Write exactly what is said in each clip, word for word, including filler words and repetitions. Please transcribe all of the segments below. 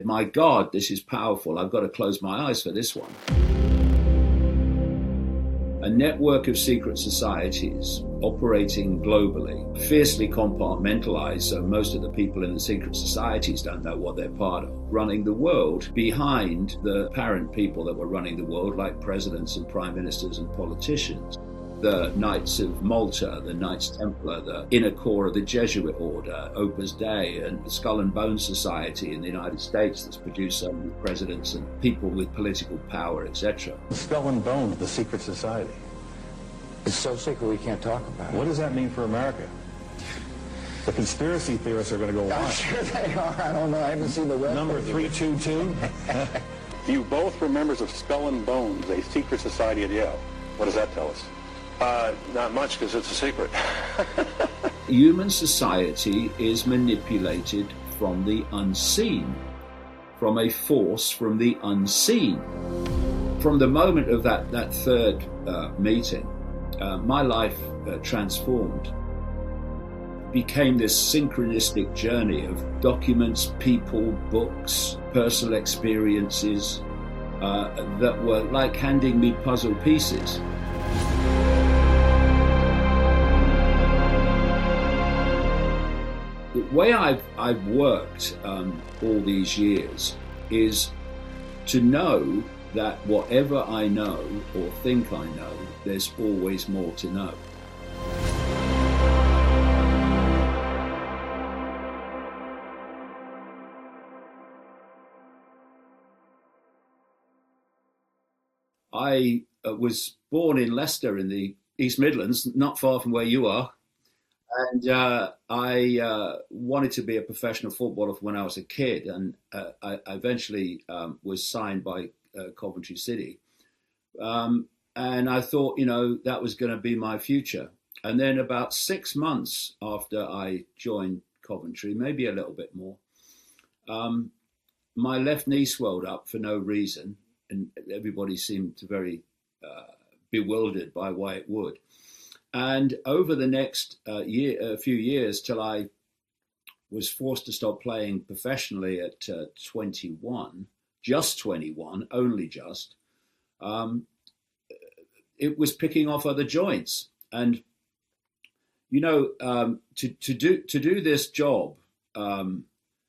My God, this is powerful. I've got to close my eyes for this one. A network of secret societies operating globally, fiercely compartmentalized, so most of the people in the secret societies don't know what they're part of, running the world behind the apparent people that were running the world, like presidents and prime ministers and politicians. The Knights of Malta, the Knights Templar, the inner core of the Jesuit order, Opus Dei, and the Skull and Bones Society in the United States that's produced so many presidents and people with political power, et cetera. Skull and Bones, the secret society. It's so secret we can't talk about it. What does that mean for America? The conspiracy theorists are going to go I'm on. sure they are. I don't know. I haven't seen the rest. Number three two two. You both were members of Skull and Bones, a secret society at Yale. What does that tell us? Uh, not much, because it's a secret. Human society is manipulated from the unseen, from a force from the unseen. From the moment of that, that third uh, meeting, uh, my life uh, transformed. Became this synchronistic journey of documents, people, books, personal experiences uh, that were like handing me puzzle pieces. The way I've, I've worked um, all these years is to know that whatever I know or think I know, there's always more to know. I uh, was born in Leicester in the East Midlands, not far from where you are. And uh, I uh, wanted to be a professional footballer when I was a kid, and uh, I eventually um, was signed by uh, Coventry City. Um, and I thought, you know, that was going to be my future. And then about six months after I joined Coventry, maybe a little bit more, um, my left knee swelled up for no reason, and everybody seemed to very uh, bewildered by why it would. And over the next uh, year, a few years, till I was forced to stop playing professionally at uh, twenty-one, just twenty-one, only just, um, it was picking off other joints. And, you know, um, to, to do to do this job um,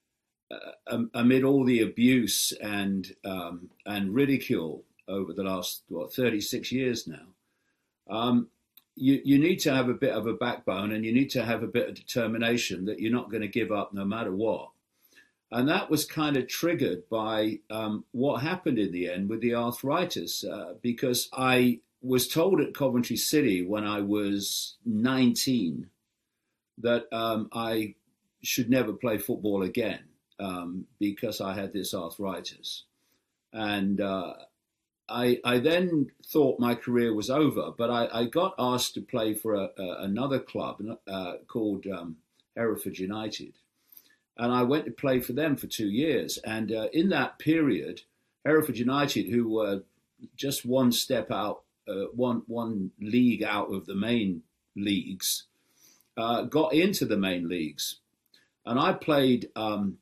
uh, amid all the abuse and um, and ridicule over the last, what, thirty-six years now, um, You, you need to have a bit of a backbone, and you need to have a bit of determination that you're not going to give up no matter what. And that was kind of triggered by um, what happened in the end with the arthritis, uh, because I was told at Coventry City when I was nineteen that um, I should never play football again um, because I had this arthritis. And uh, I, I then thought my career was over, but I, I got asked to play for a, a, another club uh, called um, Hereford United. And I went to play for them for two years. And uh, in that period, Hereford United, who were just one step out, uh, one, one league out of the main leagues, uh, got into the main leagues. And I played um,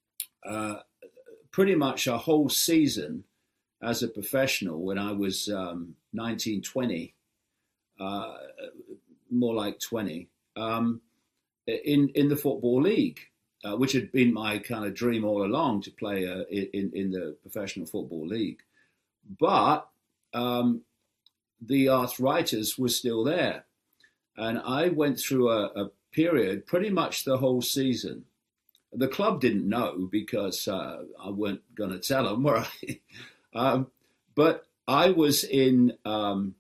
uh, pretty much a whole season as a professional when I was um, nineteen, twenty, uh, more like twenty, um, in, in the Football League, uh, which had been my kind of dream all along to play uh, in, in the Professional Football League. But um, the arthritis was still there. And I went through a, a period, pretty much the whole season. The club didn't know because uh, I weren't going to tell them, were I? Um, but I was in um,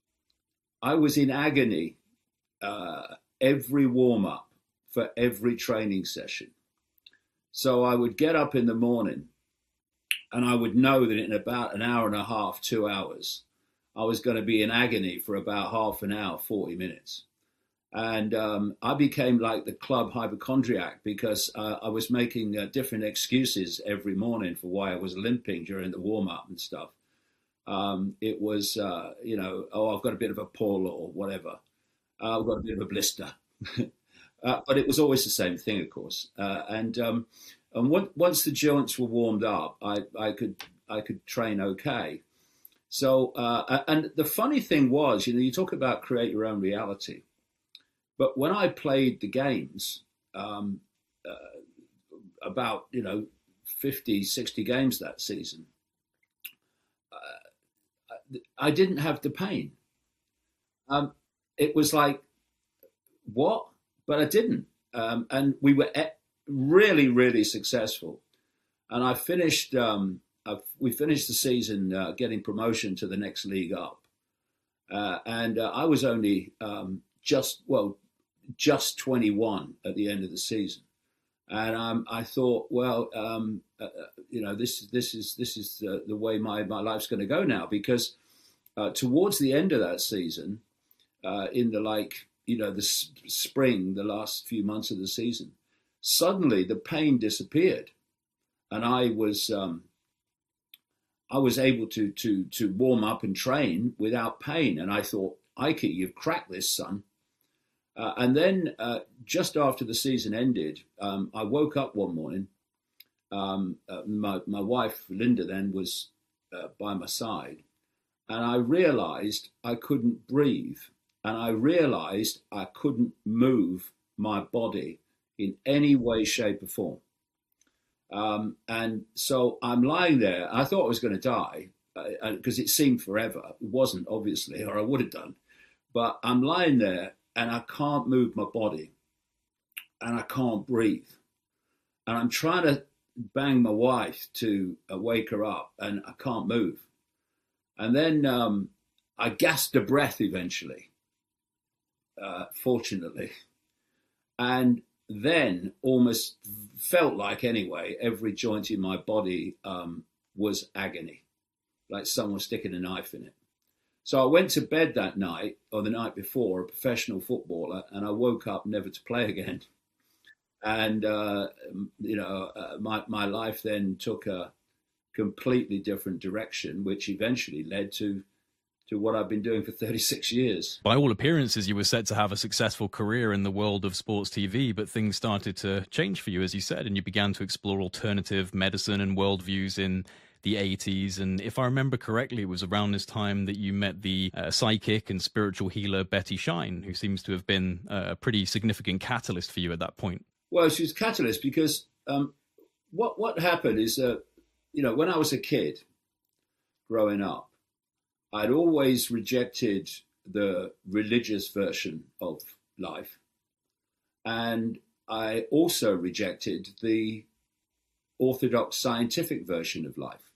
I was in agony uh, every warm up for every training session. So I would get up in the morning, and I would know that in about an hour and a half, two hours, I was going to be in agony for about half an hour, forty minutes. And um, I became like the club hypochondriac because uh, I was making uh, different excuses every morning for why I was limping during the warm-up and stuff. Um, it was, uh, you know, oh, I've got a bit of a pull or whatever. Uh, I've got a bit of a blister. uh, but it was always the same thing, of course. Uh, and um, And one, once the joints were warmed up, I, I could I could train okay. So, uh, and the funny thing was, you know, you talk about create your own reality, but when I played the games, um, uh, about, you know, fifty, sixty games that season, uh, I didn't have the pain. Um, it was like, what? But I didn't. Um, and we were really, really successful. And I finished, um, I've, we finished the season uh, getting promotion to the next league up. Uh, and uh, I was only um, just, well, just twenty-one at the end of the season. And um, I thought, well, um, uh, you know, this, this is this is uh, the way my, my life's going to go now, because uh, towards the end of that season, uh, in the like, you know, the s- spring, the last few months of the season, suddenly the pain disappeared, and I was um, I was able to to to warm up and train without pain. And I thought, Ike, you've cracked this, son. Uh, and then uh, just after the season ended, um, I woke up one morning. Um, uh, my my wife Linda then was uh, by my side, and I realised I couldn't breathe. And I realized I couldn't move my body in any way, shape, or form. Um, and so I'm lying there. I thought I was going to die because uh, it seemed forever. It wasn't, obviously, or I would have done. But I'm lying there and I can't move my body and I can't breathe. And I'm trying to bang my wife to uh, wake her up, and I can't move. And then um, I gasped a breath eventually. Uh, fortunately, and then almost felt like, anyway, every joint in my body um, was agony, like someone sticking a knife in it. So I went to bed that night, or the night before, a professional footballer, and I woke up never to play again. And, uh, you know, uh, my, my life then took a completely different direction, which eventually led to to what I've been doing for thirty-six years. By all appearances, you were set to have a successful career in the world of sports T V, but things started to change for you, as you said, and you began to explore alternative medicine and worldviews in the eighties. And if I remember correctly, it was around this time that you met the uh, psychic and spiritual healer Betty Shine, who seems to have been uh, a pretty significant catalyst for you at that point. Well, she was a catalyst because um, what, what happened is, uh, you know, when I was a kid growing up, I'd always rejected the religious version of life. And I also rejected the orthodox scientific version of life,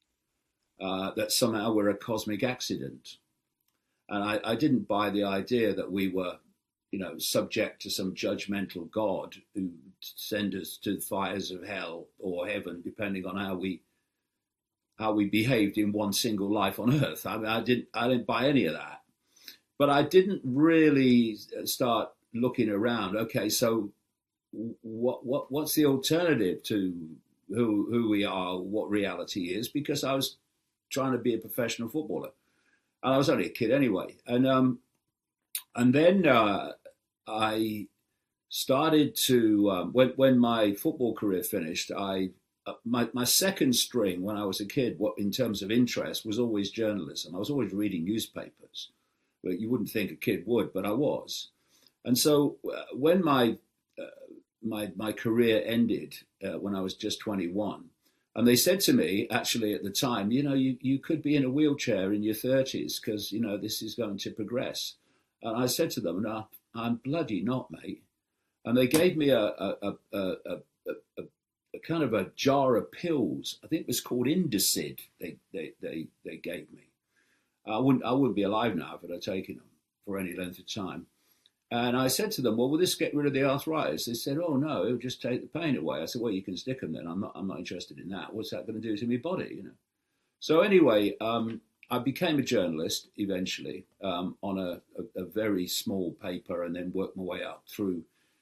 uh, that somehow we're a cosmic accident. And I, I didn't buy the idea that we were, you know, subject to some judgmental God who send us to the fires of hell or heaven, depending on how we how we behaved in one single life on earth. I mean, I didn't, I didn't buy any of that, but I didn't really start looking around. Okay, so what, what, what's the alternative to who, who we are, what reality is? Because I was trying to be a professional footballer, and I was only a kid anyway. And um, and then uh, I started to um, when when my football career finished, I. Uh, my, my second string when I was a kid, what in terms of interest, was always journalism. I was always reading newspapers. Well, you wouldn't think a kid would, but I was. And so uh, when my, uh, my my career ended uh, when I was just twenty-one, and they said to me, actually at the time, you know, you, you could be in a wheelchair in your thirties because, you know, this is going to progress. And I said to them, no, I'm bloody not, mate. And they gave me a, a, a, a, a, a A kind of a jar of pills. I think it was called Indesid. They they they they gave me. I wouldn't I wouldn't be alive now if I'd taken them for any length of time. And I said to them, "Well, will this get rid of the arthritis?" They said, "Oh no, it'll just take the pain away." I said, "Well, you can stick them then. I'm not I'm not interested in that. What's that going to do to my body?" You know. So anyway, um, I became a journalist eventually um, on a, a, a very small paper, and then worked my way up through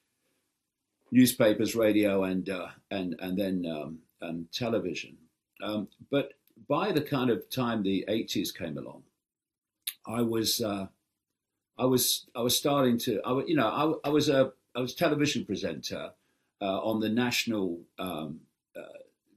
newspapers, radio, and uh, and and then um, and television. Um, but by the kind of time the eighties came along, I was uh, I was I was starting to I you know I, I was a I was a television presenter uh, on the national um,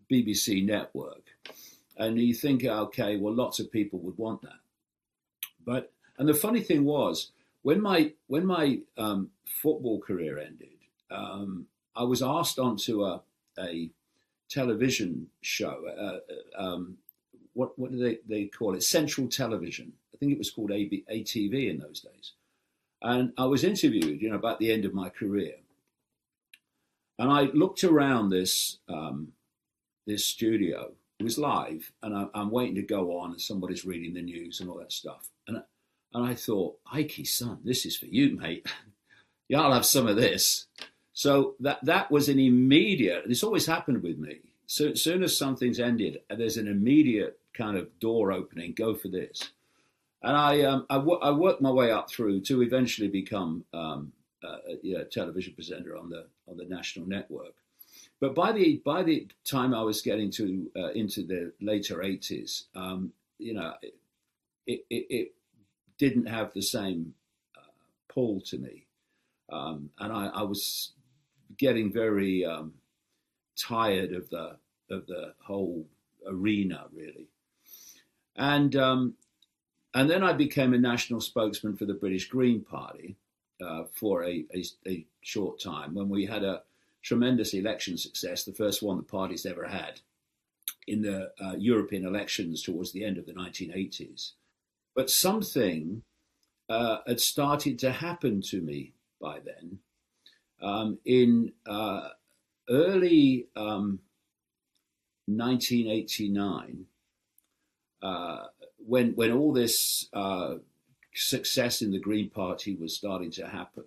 B B C network. And you think, okay, well, lots of people would want that. But, and the funny thing was, when my when my um, football career ended, um, I was asked onto a, a television show. Uh, um, what what do they, they call it? Central Television. I think it was called A B, A T V in those days. And I was interviewed, you know, about the end of my career. And I looked around this um, this studio. It was live, and I, I'm waiting to go on, and somebody's reading the news and all that stuff. And and I thought, Ikey, son, this is for you, mate. Yeah, I'll have some of this. So that that was an immediate. This always happened with me. So as soon as something's ended, there's an immediate kind of door opening. Go for this. And I um, I, w- I worked my way up through to eventually become um, a, a television presenter on the on the national network. But by the by the time I was getting to uh, into the later eighties, um, you know, it, it, it didn't have the same uh, pull to me, um, and I, I was getting very um, tired of the of the whole arena, really. And um, and then I became a national spokesman for the British Green Party uh, for a, a, a short time when we had a tremendous election success, the first one the party's ever had in the uh, European elections towards the end of the nineteen eighties. But something uh, had started to happen to me by then. Um, in uh, early um, nineteen eighty-nine, uh, when when all this uh, success in the Green Party was starting to happen,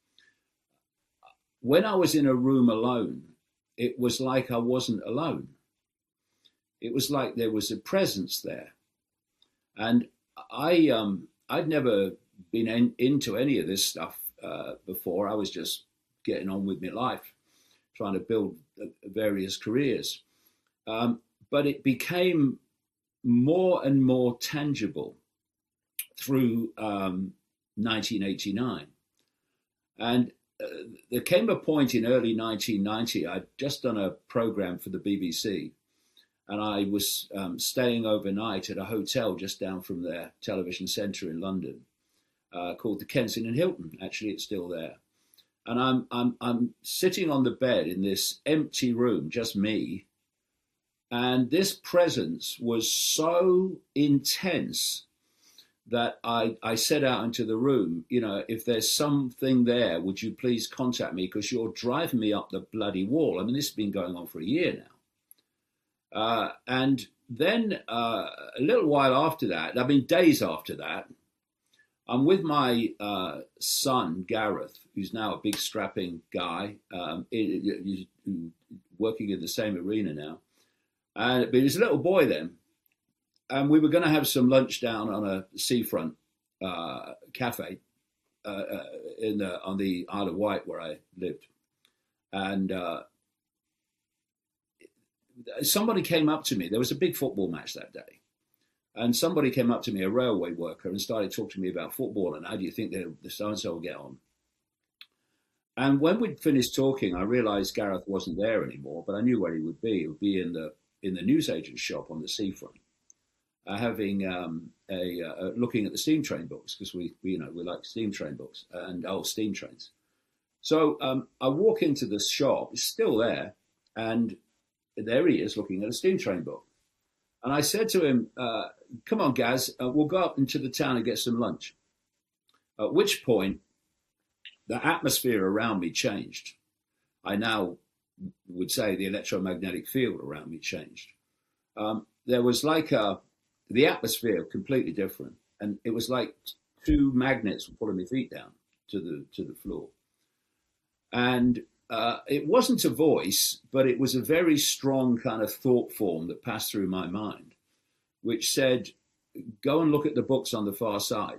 when I was in a room alone, it was like I wasn't alone. It was like there was a presence there. And I, um, I'd never been in, into any of this stuff uh, before. I was just getting on with my life, trying to build various careers. Um, but it became more and more tangible through um, nineteen eighty-nine. And Uh, there came a point in early nineteen ninety, I'd just done a program for the B B C, and I was um, staying overnight at a hotel just down from their television centre in London uh, called the Kensington Hilton. Actually, it's still there. And I'm, I'm, I'm sitting on the bed in this empty room, just me, and this presence was so intense that I, I said out into the room, you know, if there's something there, would you please contact me, because you're driving me up the bloody wall. I mean, this has been going on for a year now. Uh, and then uh, a little while after that, I mean, days after that, I'm with my uh, son, Gareth, who's now a big strapping guy, um, it, it, working in the same arena now. And, but he was a little boy then. And we were going to have some lunch down on a seafront uh, cafe uh, uh, in the, on the Isle of Wight where I lived. And uh, somebody came up to me. There was a big football match that day. And somebody came up to me, a railway worker, and started talking to me about football and how do you think the so-and-so will get on. And when we'd finished talking, I realised Gareth wasn't there anymore, but I knew where he would be. He would be in the in the newsagent's shop on the seafront. Uh, having um, a uh, looking at the steam train books, because we, we you know we like steam train books and old steam trains. So um, I walk into the shop, it's still there, and there he is looking at a steam train book. And I said to him, uh, "Come on, Gaz, uh, we'll go up into the town and get some lunch." At which point, the atmosphere around me changed. I now would say the electromagnetic field around me changed. Um, there was like a The atmosphere completely different, and it was like two magnets were pulling my feet down to the to the floor. And uh, it wasn't a voice, but it was a very strong kind of thought form that passed through my mind, which said, "Go and look at the books on the far side."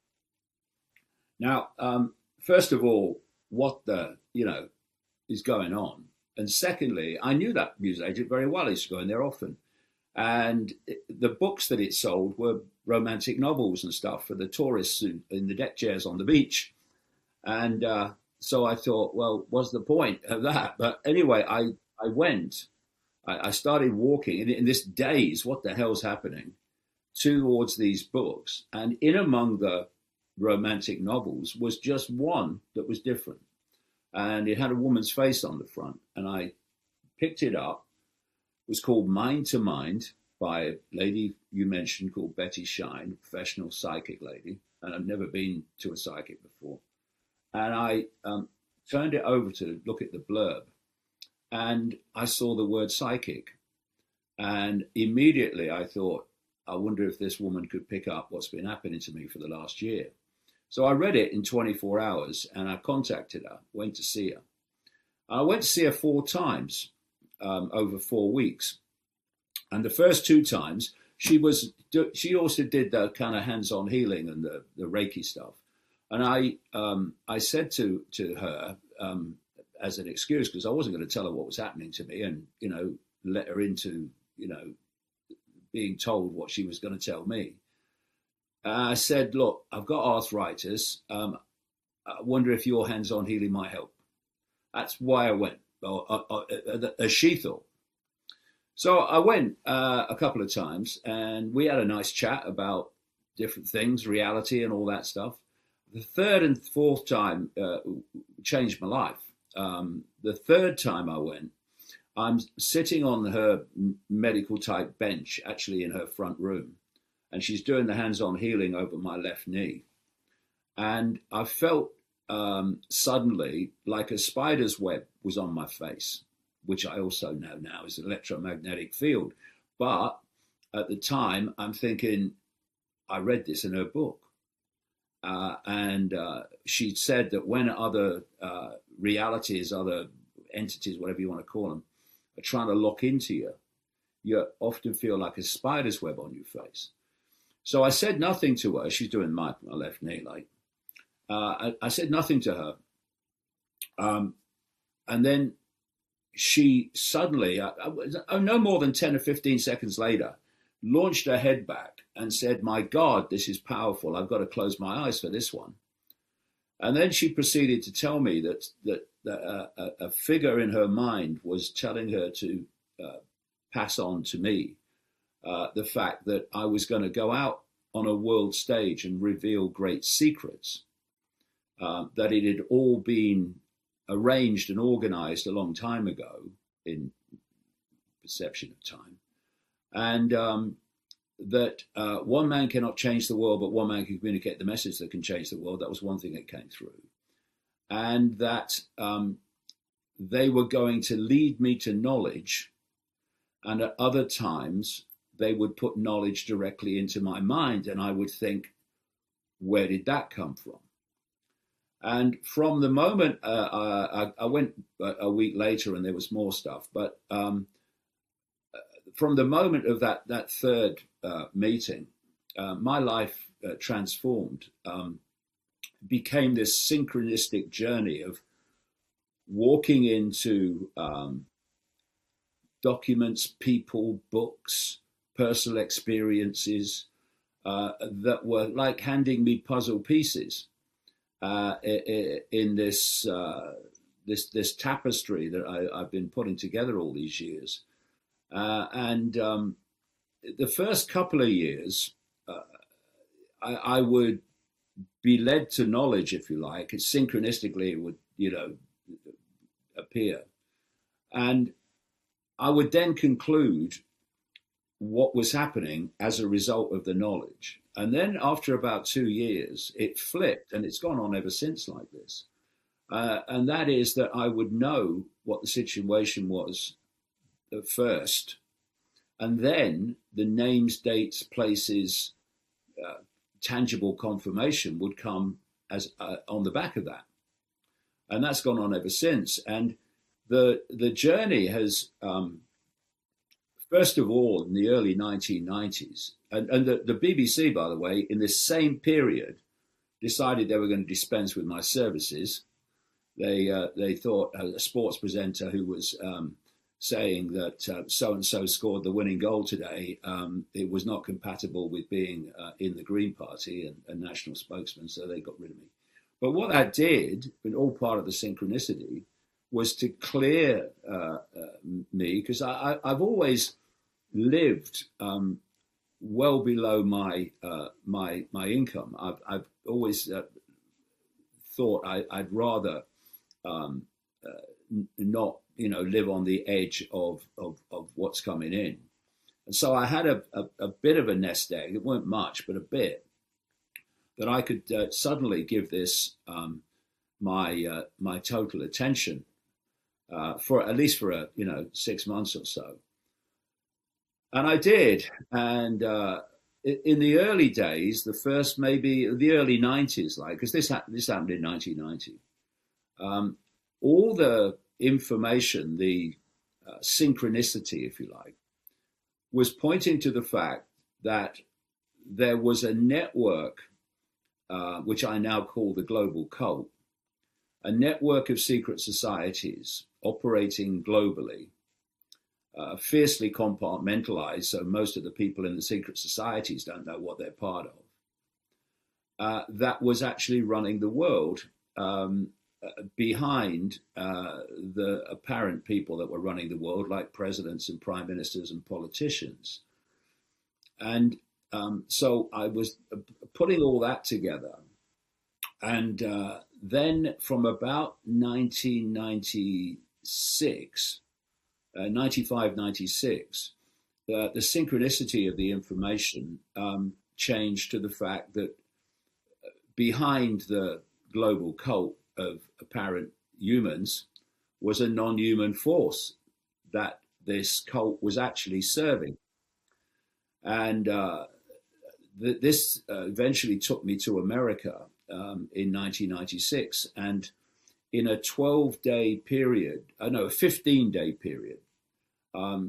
Now, um, first of all, what the you know is going on, and secondly, I knew that newsagent very well. I used to go in there often. And the books that it sold were romantic novels and stuff for the tourists in the deck chairs on the beach. And uh, so I thought, well, what's the point of that? But anyway, I, I went I, I started walking in, in this daze, what the hell's happening, towards these books. And in among the romantic novels was just one that was different. And it had a woman's face on the front. And I picked it up. It was called Mind to Mind by a lady you mentioned called Betty Shine, a professional psychic lady. And I've never been to a psychic before. And I um, turned it over to look at the blurb. And I saw the word psychic. And immediately I thought, I wonder if this woman could pick up what's been happening to me for the last year. So I read it in twenty-four hours and I contacted her, went to see her. I went to see her four times um, over four weeks. And the first two times, she was she also did the kind of hands-on healing and the, the Reiki stuff. And I um, I said to, to her, um, as an excuse, because I wasn't going to tell her what was happening to me and, you know, let her into, you know, being told what she was going to tell me. Uh, I said, look, I've got arthritis. Um, I wonder if your hands-on healing might help. That's why I went, or, or, or, as she thought. So I went uh, a couple of times and we had a nice chat about different things, reality and all that stuff. The third and fourth time uh, changed my life. Um, the third time I went, I'm sitting on her medical type bench, actually in her front room, and she's doing the hands-on healing over my left knee. And I felt um, suddenly like a spider's web was on my face, which I also know now is an electromagnetic field. But at the time, I'm thinking, I read this in her book. Uh, and uh, she said that when other uh, realities, other entities, whatever you want to call them, are trying to lock into you, you often feel like a spider's web on your face. So I said nothing to her. She's doing my, my left knee, like. Uh, I, I said nothing to her. Um, and then she suddenly, uh, uh, no more than ten or fifteen seconds later, launched her head back and said, my God, this is powerful. I've got to close my eyes for this one. And then she proceeded to tell me that that, that uh, a, a figure in her mind was telling her to uh, pass on to me uh, the fact that I was going to go out on a world stage and reveal great secrets, uh, that it had all been arranged and organized a long time ago in perception of time. And um, that uh, one man cannot change the world, but one man can communicate the message that can change the world. That was one thing that came through. And that um, they were going to lead me to knowledge, and at other times they would put knowledge directly into my mind, and I would think, where did that come from? And from the moment, uh, I, I went a week later and there was more stuff, but um, from the moment of that, that third uh, meeting, uh, my life uh, transformed, um, became this synchronistic journey of walking into um, documents, people, books, personal experiences uh, that were like handing me puzzle pieces uh, in this, uh, this, this tapestry that I, I've been putting together all these years. Uh, and um, the first couple of years, uh, I, I would be led to knowledge, if you like. It synchronistically it would, you know, appear. And I would then conclude what was happening as a result of the knowledge. And then after about two years, it flipped, and it's gone on ever since like this. Uh, and that is that I would know what the situation was at first, and then the names, dates, places, uh, tangible confirmation would come as uh, on the back of that. And that's gone on ever since. And the the journey has, um, first of all, in the early nineteen nineties, and, and the, the B B C, by the way, in this same period, decided they were going to dispense with my services. They uh, they thought a sports presenter who was um, saying that uh, so-and-so scored the winning goal today, um, it was not compatible with being uh, in the Green Party and a national spokesman, so they got rid of me. But what that did, and all part of the synchronicity, was to clear uh, uh, me, because I, I, I've always lived um, well below my uh, my my income. I've, I've always uh, thought I, I'd rather um, uh, n- not, you know, live on the edge of of, of what's coming in. And so I had a, a, a bit of a nest egg. It weren't much, but a bit, that I could uh, suddenly give this um, my uh, my total attention uh, for at least for a you know six months or so. And I did. And uh, in the early days, the first maybe the early nineties, like, because this, ha- this happened in nineteen ninety, um, all the information, the uh, synchronicity, if you like, was pointing to the fact that there was a network, uh, which I now call the global cult, a network of secret societies operating globally, Uh, fiercely compartmentalized, so most of the people in the secret societies don't know what they're part of, uh, that was actually running the world um, uh, behind uh, the apparent people that were running the world, like presidents and prime ministers and politicians. And um, so I was putting all that together. And uh, then from about nineteen ninety-six, Uh, ninety-five, ninety-six, uh, the synchronicity of the information um, changed to the fact that behind the global cult of apparent humans was a non-human force that this cult was actually serving. And uh, th- this uh, eventually took me to America um, in nineteen ninety-six. And in a twelve-day period, uh, no, a fifteen-day period, Um,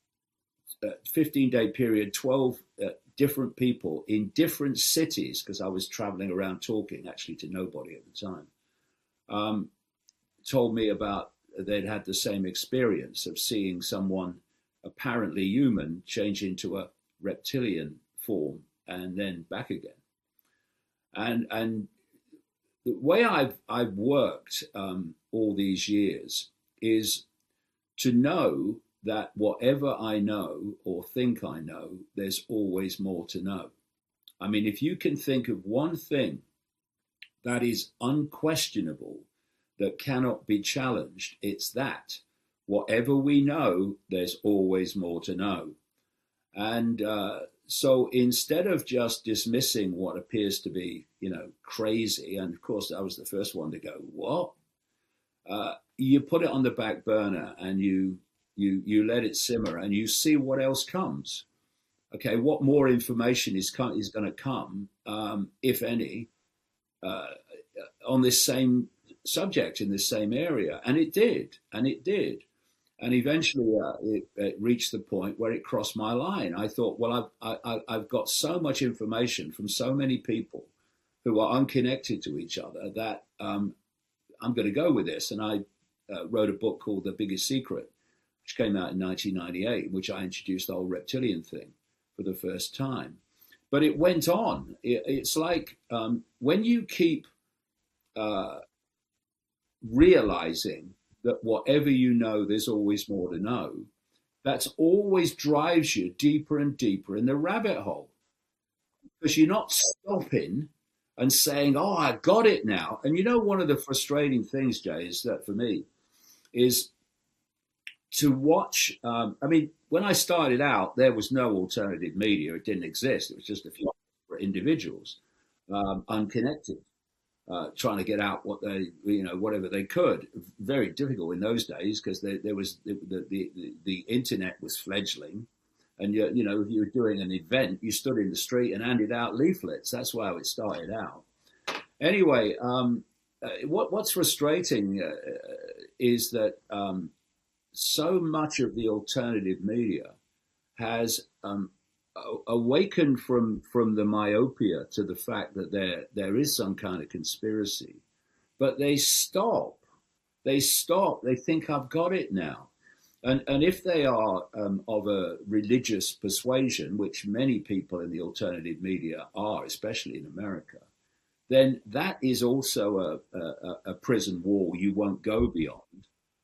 fifteen-day period, twelve uh, different people in different cities, because I was traveling around talking actually to nobody at the time, um, told me about they'd had the same experience of seeing someone apparently human change into a reptilian form and then back again. And and the way I've I've worked um, all these years is to know that whatever I know or think I know, there's always more to know. I mean, if you can think of one thing that is unquestionable, that cannot be challenged, it's that. Whatever we know, there's always more to know. And uh, so instead of just dismissing what appears to be, you know, crazy, and of course I was the first one to go, what? Uh, you put it on the back burner and you You you let it simmer and you see what else comes. Okay, what more information is com- is going to come, um, if any, uh, on this same subject in this same area? And it did, and it did, and eventually uh, it, it reached the point where it crossed my line. I thought, well, I've I, I've got so much information from so many people who are unconnected to each other that um, I'm going to go with this. And I uh, wrote a book called The Biggest Secret, which came out in nineteen ninety-eight, in which I introduced the whole reptilian thing for the first time. But it went on. It, it's like um, when you keep uh, realizing that whatever you know, there's always more to know, that's always drives you deeper and deeper in the rabbit hole. Because you're not stopping and saying, oh, I got it now. And you know, one of the frustrating things, Jay, is that for me, is to watch, um, I mean, when I started out, there was no alternative media. It didn't exist. It was just a few individuals, um, unconnected, uh, trying to get out what they, you know, whatever they could. Very difficult in those days because there, there was the, the, the, the internet was fledgling. And, you, you know, if you were doing an event, you stood in the street and handed out leaflets. That's how it started out. Anyway, um, uh, what, what's frustrating uh, is that um, so much of the alternative media has um, awakened from from the myopia to the fact that there there is some kind of conspiracy, but they stop. They stop. They think I've got it now, and and if they are um, of a religious persuasion, which many people in the alternative media are, especially in America, then that is also a a, a prison wall you won't go beyond.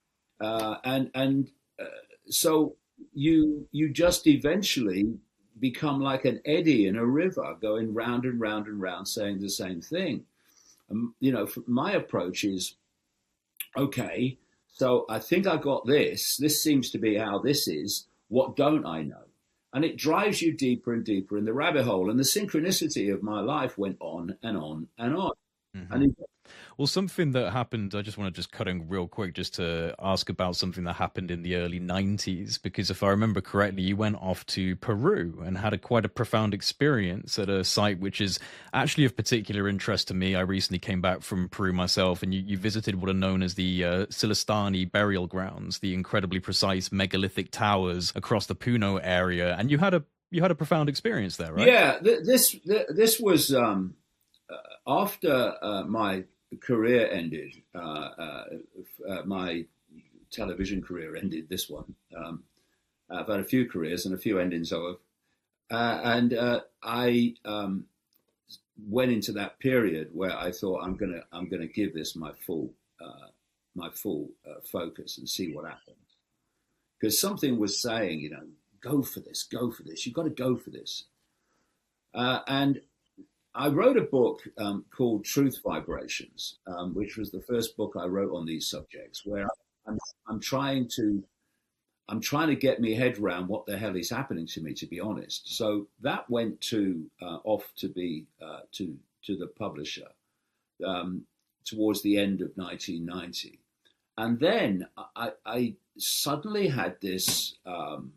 uh, and and uh, so you you just eventually become like an eddy in a river, going round and round and round, saying the same thing. Um, you know, my approach is, okay, so I think I got this. This seems to be how this is. What don't I know? And it drives you deeper and deeper in the rabbit hole. And the synchronicity of my life went on and on and on. Mm-hmm. And it, Well, something that happened, I just want to just cut in real quick just to ask about something that happened in the early nineties, because if I remember correctly, you went off to Peru and had a quite a profound experience at a site which is actually of particular interest to me. I recently came back from Peru myself, and you, you visited what are known as the uh, Silestani burial grounds, the incredibly precise megalithic towers across the Puno area, and you had a you had a profound experience there, right? Yeah, th- this th- this was um, uh, after uh, my career ended, uh, uh, uh, my television career ended, this one. Um, I've had a few careers and a few endings of, uh, and uh, I um, went into that period where I thought I'm gonna I'm gonna give this my full uh, my full uh, focus and see what happens, because something was saying, you know, go for this, go for this, you've got to go for this, uh, and I wrote a book um, called Truth Vibrations, um, which was the first book I wrote on these subjects, where I'm, I'm trying to I'm trying to get my head around what the hell is happening to me, to be honest. So that went to uh, off to be uh, to to the publisher um, towards the end of nineteen ninety, and then I, I suddenly had this um,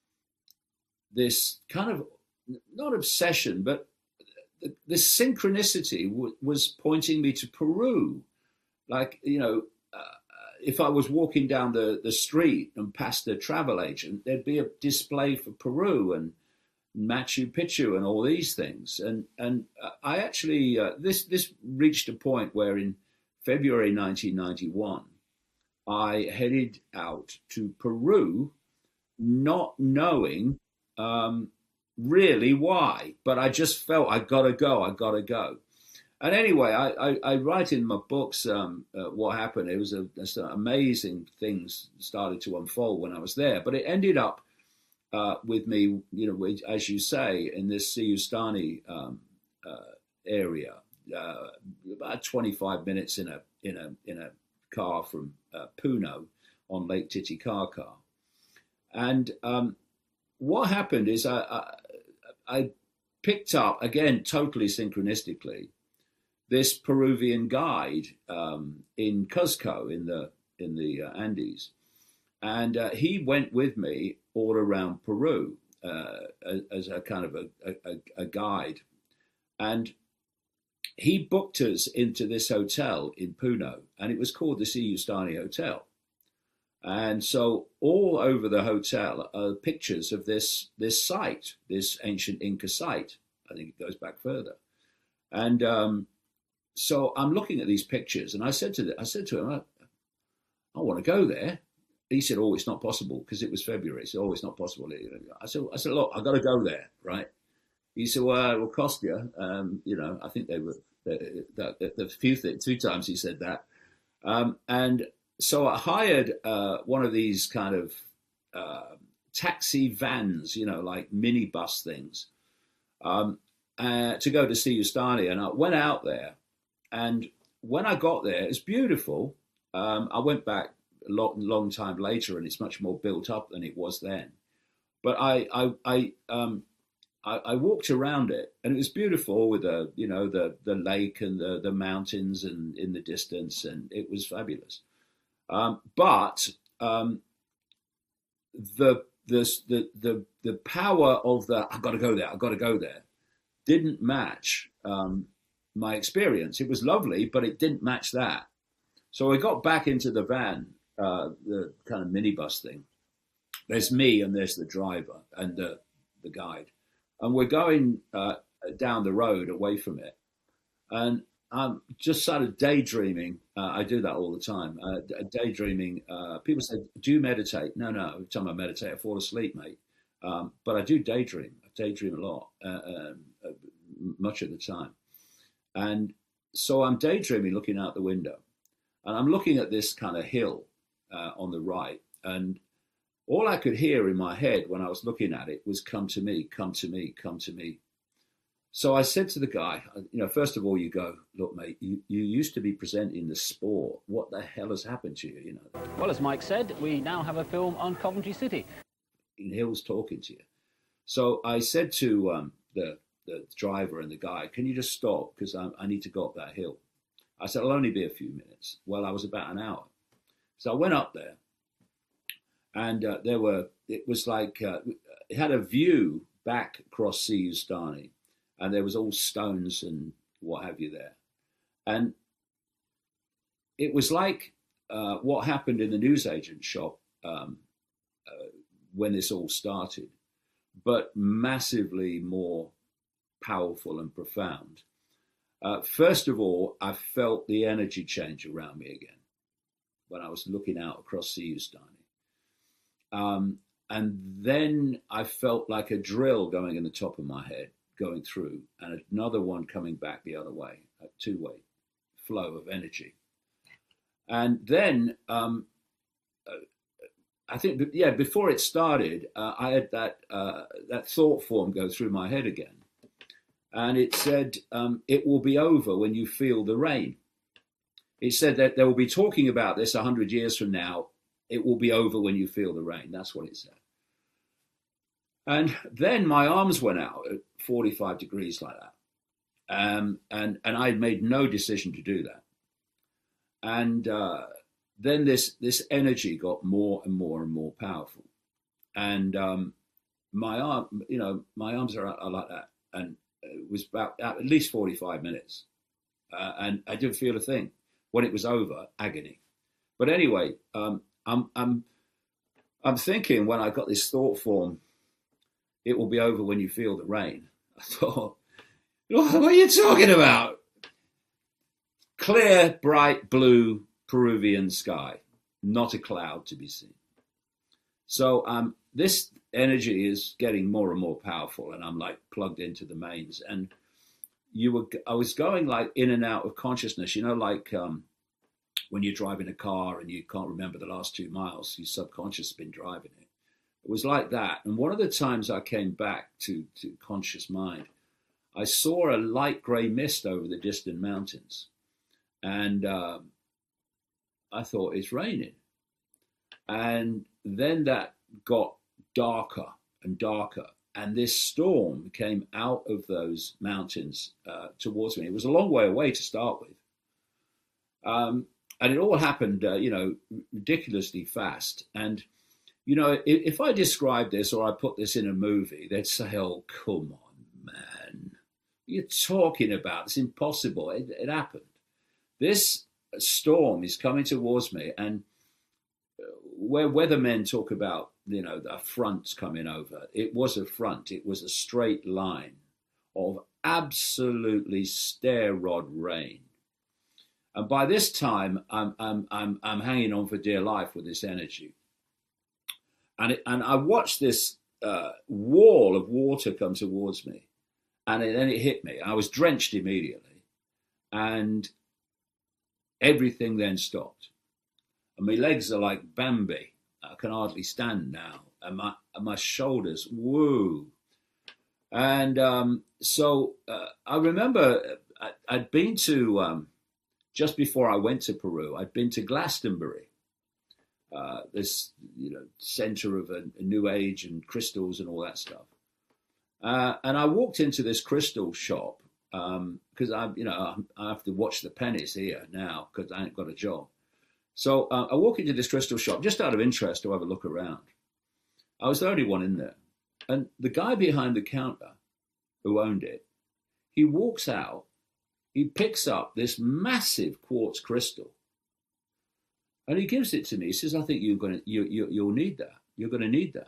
this kind of not obsession, but this synchronicity w- was pointing me to Peru. Like, you know, uh, if I was walking down the, the street and past a travel agent, there'd be a display for Peru and Machu Picchu and all these things. And and I actually, uh, this, this reached a point where in February nineteen ninety-one, I headed out to Peru, not knowing um, really why, but I just felt I gotta go, I gotta go. And anyway, I, I, I write in my books um, uh, what happened. It was a, a, amazing things started to unfold when I was there, but it ended up uh, with me, you know, as you say, in this Siustani um, uh, area, uh, about twenty-five minutes in a in a in a car from uh, Puno on Lake Titicaca, and um, what happened is I, I I picked up, again, totally synchronistically, this Peruvian guide um, in Cuzco in the in the uh, Andes, and uh, he went with me all around Peru uh, as a kind of a, a, a guide, and he booked us into this hotel in Puno, and it was called the Siustani Hotel. And so all over the hotel are pictures of this this site, this ancient Inca site. I think it goes back further. And um, so I'm looking at these pictures, and I said to the, I said to him, I, I want to go there. He said, "Oh, it's not possible," because it was February. He said, "Oh, it's not possible." I said, "I said, look, I got to go there, right?" He said, "Well, it will cost you." Um, you know, I think they were the, the, the few th- two times he said that, um, and. So I hired uh, one of these kind of uh, taxi vans, you know, like minibus things, um, uh, to go to Siustani. And I went out there. And when I got there, it's beautiful. Um, I went back a long, long time later, and it's much more built up than it was then. But I, I, I, um, I, I walked around it, and it was beautiful with the, you know, the the lake and the the mountains and in the distance, and it was fabulous. Um, but um, the, the the the the power of the I've got to go there, I've got to go there, didn't match um, my experience. It was lovely, but it didn't match that. So I got back into the van, uh, the kind of minibus thing. There's me and there's the driver and the the guide, and we're going uh, down the road away from it, and I'm just sort of daydreaming. Uh, I do that all the time. Uh, daydreaming. Uh, people say, "Do you meditate?" No, no. Every time I meditate, I fall asleep, mate. Um, but I do daydream. I daydream a lot, uh, um, uh, much of the time. And so I'm daydreaming, looking out the window, and I'm looking at this kind of hill, uh, on the right. And all I could hear in my head when I was looking at it was, come to me, come to me, come to me. So I said to the guy, you know, first of all, you go, look, mate, you, you used to be presenting the sport. What the hell has happened to you, you know? Well, as Mike said, we now have a film on Coventry City. Hill's talking to you. So I said to um, the, the driver and the guy, can you just stop? Because I, I need to go up that hill. I said, I'll only be a few minutes. Well, I was about an hour. So I went up there, and uh, there were, it was like, uh, it had a view back across Seustani, and there was all stones and what have you there. And it was like uh, what happened in the newsagent shop um, uh, when this all started, but massively more powerful and profound. Uh, first of all, I felt the energy change around me again when I was looking out across Seustani. Um, and then I felt like a drill going in the top of my head, going through, and another one coming back the other way, a two-way flow of energy. And then um, uh, I think, yeah, before it started, uh, I had that uh, that thought form go through my head again. And it said, um, it will be over when you feel the rain. It said that they will be talking about this one hundred years from now. It will be over when you feel the rain. That's what it said. And then my arms went out at forty-five degrees like that. Um, and, and I made no decision to do that. And uh, then this, this energy got more and more and more powerful. And um, my arm, you know, my arms are, are like that. And it was about at least forty-five minutes. Uh, and I didn't feel a thing. When it was over, agony. But anyway, um, I'm, I'm, I'm thinking when I got this thought form, it will be over when you feel the rain. I thought, what are you talking about? Clear, bright blue Peruvian sky, not a cloud to be seen. So um, this energy is getting more and more powerful, and I'm like plugged into the mains. And you were, I was going like in and out of consciousness, you know, like um, when you're driving a car and you can't remember the last two miles, your subconscious has been driving it. It was like that. And one of the times I came back to, to conscious mind, I saw a light grey mist over the distant mountains. And um, I thought, it's raining. And then that got darker and darker. And this storm came out of those mountains uh, towards me. It was a long way away to start with. Um, and it all happened, uh, you know, ridiculously fast. And you know, if I describe this or I put this in a movie, they'd say, oh, come on, man. You're talking about, it's impossible. It, it happened. This storm is coming towards me, and where weathermen talk about, you know, the fronts coming over, it was a front. It was a straight line of absolutely stair-rod rain. And by this time, I'm, I'm, I'm, I'm hanging on for dear life with this energy. And it, and I watched this uh, wall of water come towards me, and it, then it hit me. I was drenched immediately, and everything then stopped. And my legs are like Bambi. I can hardly stand now, and my and my shoulders, woo. And um, so uh, I remember I, I'd been to um, just before I went to Peru. I'd been to Glastonbury. Uh, this, you know, center of a, a new age and crystals and all that stuff. Uh, and I walked into this crystal shop because um, I, you know, I, I have to watch the pennies here now because I ain't got a job. So uh, I walk into this crystal shop just out of interest to have a look around. I was the only one in there, and the guy behind the counter who owned it, he walks out, he picks up this massive quartz crystal. And he gives it to me. He says, I think you're going to, you, you, you'll need that. You're going to need that.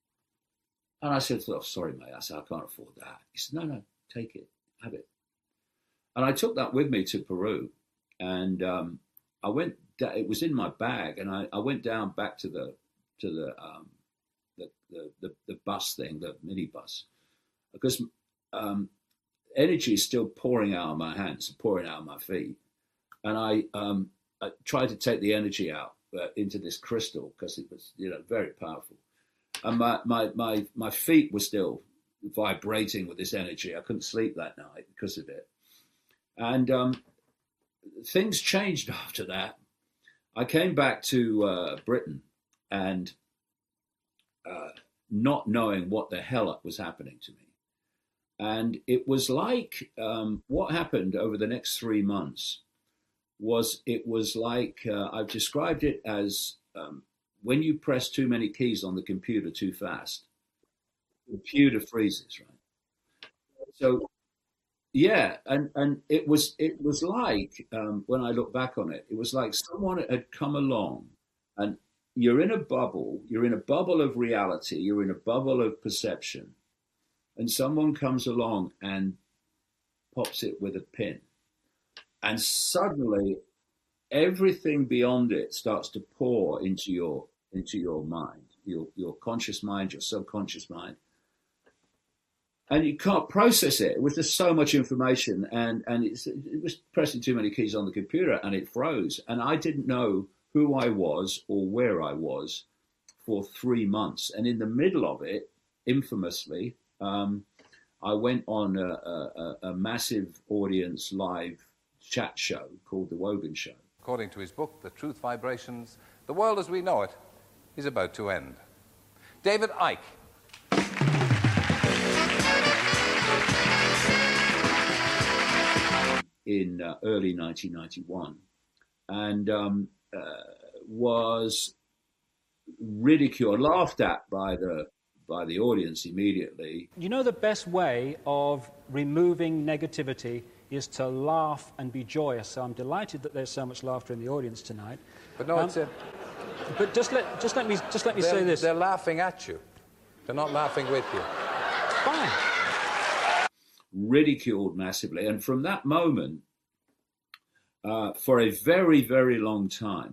And I said, oh, sorry, mate. I said, I can't afford that. He said, no, no, take it, have it. And I took that with me to Peru. And um, I went, it was in my bag. And I, I went down back to the, to the, um, the, the, the, the bus thing, the minibus, because um, energy is still pouring out of my hands, pouring out of my feet. And I, um, I tried to take the energy out uh, into this crystal because it was, you know, very powerful. And my, my, my, my feet were still vibrating with this energy. I couldn't sleep that night because of it. And um, things changed after that. I came back to uh, Britain and uh, not knowing what the hell was happening to me. And it was like um, what happened over the next three months was it was like, uh, I've described it as um, when you press too many keys on the computer too fast, the computer freezes, right? So, yeah, and, and it was it was like, um, when I look back on it, it was like someone had come along and you're in a bubble, you're in a bubble of reality, you're in a bubble of perception, and someone comes along and pops it with a pin. And suddenly everything beyond it starts to pour into your into your mind, your your conscious mind, your subconscious mind. And you can't process it. It was just so much information, and, and it's, it was pressing too many keys on the computer, and it froze. And I didn't know who I was or where I was for three months. And in the middle of it, infamously, um, I went on a, a, a massive audience live chat show called The Wogan Show. According to his book, The Truth Vibrations, the world as we know it is about to end. David Icke. In uh, early nineteen ninety-one, and um, uh, was ridiculed, laughed at by the by the audience immediately. You know, the best way of removing negativity is to laugh and be joyous. So I'm delighted that there's so much laughter in the audience tonight. But no, um, it's a... But just let just let me just let me they're, say this. They're laughing at you. They're not laughing with you. Fine. Ridiculed massively, and from that moment, uh, for a very, very long time,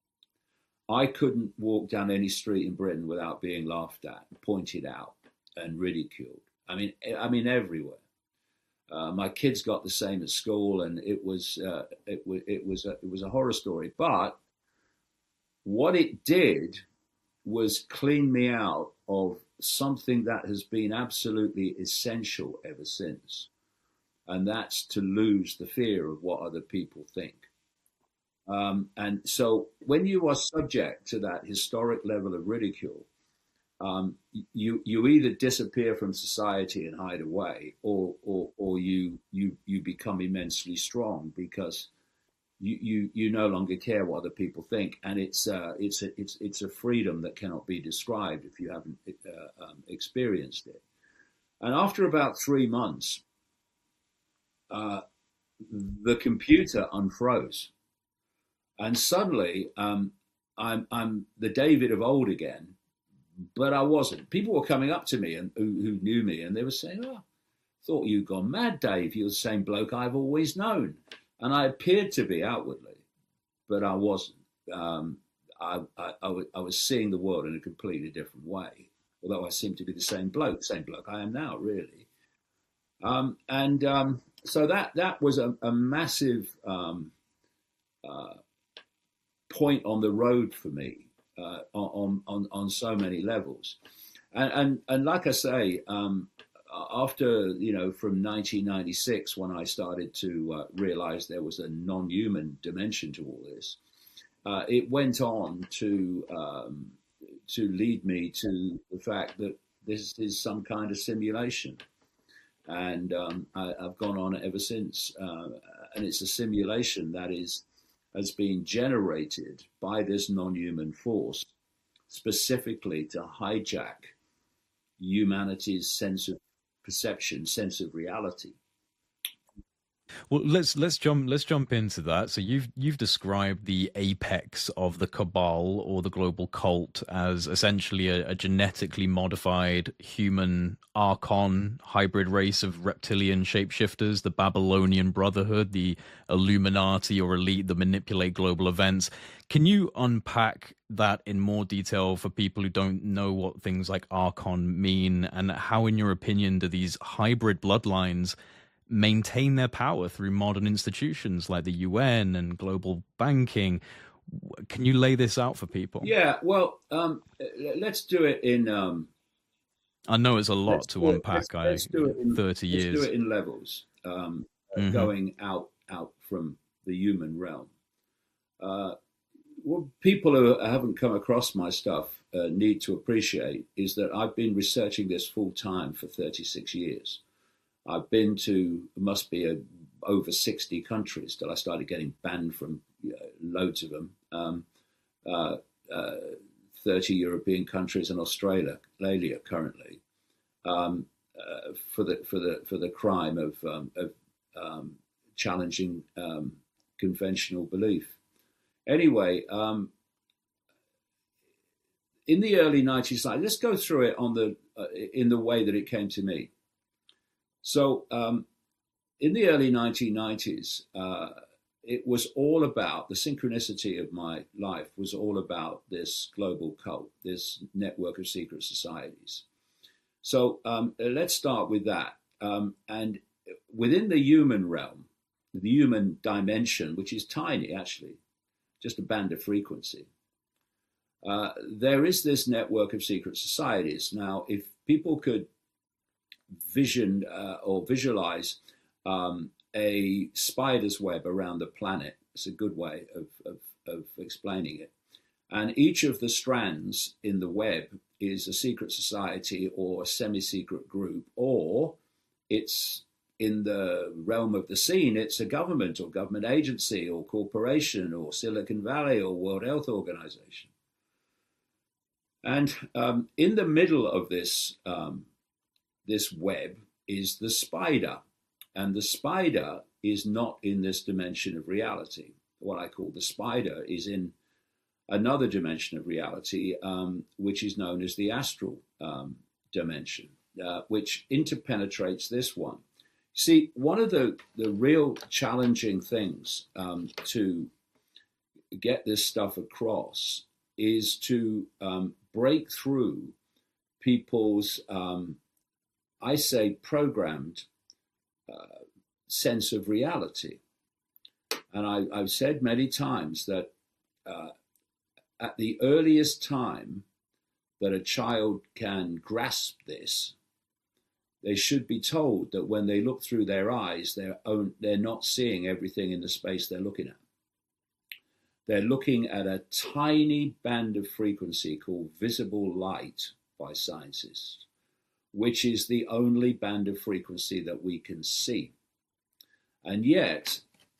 I couldn't walk down any street in Britain without being laughed at, pointed out, and ridiculed. I mean, I mean everywhere. Uh, my kids got the same at school, and it was uh, it, it was a, it was a horror story. But what it did was clean me out of something that has been absolutely essential ever since, and that's to lose the fear of what other people think. Um, and so when you are subject to that historic level of ridicule, um, you you either disappear from society and hide away, or or, or you you you become immensely strong because you, you you no longer care what other people think, and it's uh, it's a it's it's a freedom that cannot be described if you haven't uh, um, experienced it. And after about three months, uh, the computer unfroze. And suddenly, um, I'm I'm the David of old again, but I wasn't. People were coming up to me and who, who knew me, and they were saying, "Oh, thought you'd gone mad, Dave. You're the same bloke I've always known." And I appeared to be outwardly, but I wasn't. Um, I, I, I, w- I was seeing the world in a completely different way, although I seemed to be the same bloke, same bloke I am now, really. Um, and um, so that that was a, a massive Um, uh, point on the road for me uh, on, on on so many levels, and and, and like I say, um, after you know from nineteen ninety-six when I started to uh, realize there was a non-human dimension to all this, uh, it went on to um, to lead me to the fact that this is some kind of simulation, and um, I, I've gone on ever since, uh, and it's a simulation that is. Has been generated by this non-human force specifically to hijack humanity's sense of perception, sense of reality. Well, let's let's jump let's jump into that. So you've you've described the apex of the cabal or the global cult as essentially a, a genetically modified human Archon hybrid race of reptilian shapeshifters, the Babylonian Brotherhood, the Illuminati or elite that manipulate global events. Can you unpack that in more detail for people who don't know what things like Archon mean, and how, in your opinion, do these hybrid bloodlines maintain their power through modern institutions like the U N and global banking? Can you lay this out for people? Yeah, well, um, let's do it in... Um, I know it's a lot let's to unpack. It, let's, let's do it in, thirty let's years. do it in levels, um, mm-hmm. going out out from the human realm. Uh, what people who haven't come across my stuff uh, need to appreciate is that I've been researching this full time for thirty-six years. I've been to, must be a, over sixty countries till I started getting banned from you know, loads of them. Um, uh, uh, thirty European countries and Australia, Australia currently, um, uh, for the for the for the crime of, um, of um, challenging um, conventional belief. Anyway, um, in the early nineties, let's go through it on the uh, in the way that it came to me. So, um, in the early nineteen nineties, uh, it was all about, the synchronicity of my life was all about this global cult, this network of secret societies. So um, let's start with that. Um, and within the human realm, the human dimension, which is tiny actually, just a band of frequency, uh, there is this network of secret societies. Now, if people could vision uh, or visualize um, a spider's web around the planet, it's a good way of, of, of explaining it. And each of the strands in the web is a secret society or a semi-secret group, or it's in the realm of the scene, it's a government or government agency or corporation or Silicon Valley or World Health Organization. And um, in the middle of this, um, this web is the spider. And the spider is not in this dimension of reality. What I call the spider is in another dimension of reality, um, which is known as the astral um, dimension, uh, which interpenetrates this one. See, one of the, the real challenging things um, to get this stuff across is to um, break through people's, um, I say, programmed Uh, sense of reality. And I, I've said many times that uh, at the earliest time that a child can grasp this, they should be told that when they look through their eyes, they're, own, they're not seeing everything in the space they're looking at. They're looking at a tiny band of frequency called visible light by scientists, which is the only band of frequency that we can see. And yet,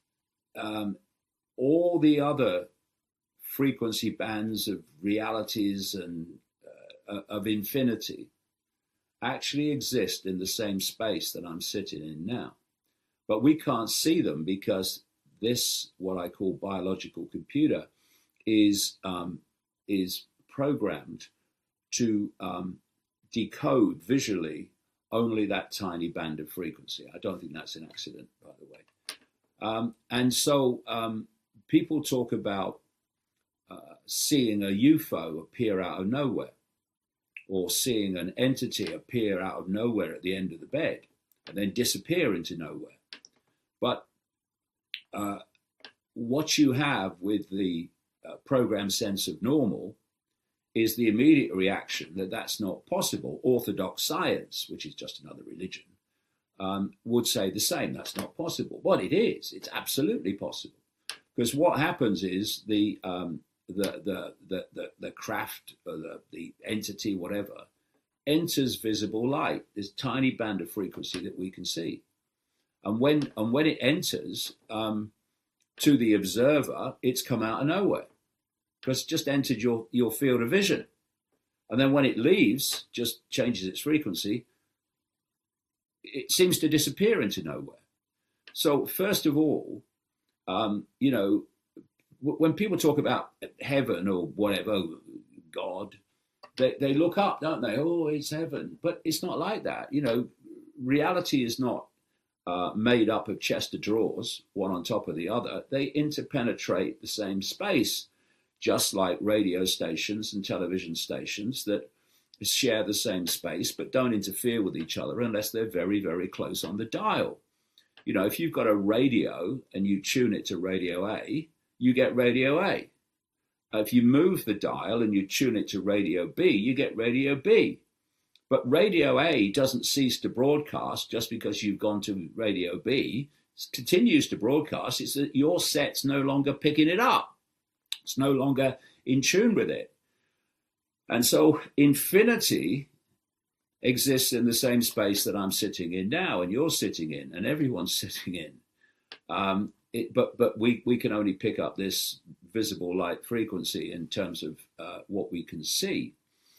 um, all the other frequency bands of realities and uh, of infinity actually exist in the same space that I'm sitting in now. But we can't see them because this, what I call biological computer, is, um, is programmed to um, decode visually only that tiny band of frequency. I don't think that's an accident, by the way. Um, and so um, people talk about uh, seeing a U F O appear out of nowhere, or seeing an entity appear out of nowhere at the end of the bed and then disappear into nowhere. But uh, what you have with the uh, programmed sense of normal is the immediate reaction that that's not possible. Orthodox science, which is just another religion, um, would say the same. That's not possible. But it is. It's absolutely possible. Because what happens is the um, the, the the the the craft, or the the entity, whatever, enters visible light. This tiny band of frequency that we can see, and when and when it enters um, to the observer, it's come out of nowhere. Because it just entered your, your field of vision. And then when it leaves, just changes its frequency, it seems to disappear into nowhere. So first of all, um, you know, w- when people talk about heaven or whatever, God, they, they look up, don't they? Oh, it's heaven. But it's not like that. You know, reality is not uh, made up of chest of drawers, one on top of the other. They interpenetrate the same space, just like radio stations and television stations that share the same space but don't interfere with each other unless they're very, very close on the dial. You know, if you've got a radio and you tune it to radio A, you get radio A. If you move the dial and you tune it to radio B, you get radio B. But radio A doesn't cease to broadcast just because you've gone to radio B. It continues to broadcast. It's that your set's no longer picking it up. It's no longer in tune with it. And so infinity exists in the same space that I'm sitting in now and you're sitting in and everyone's sitting in. Um, it, but but we, we can only pick up this visible light frequency in terms of uh, what we can see.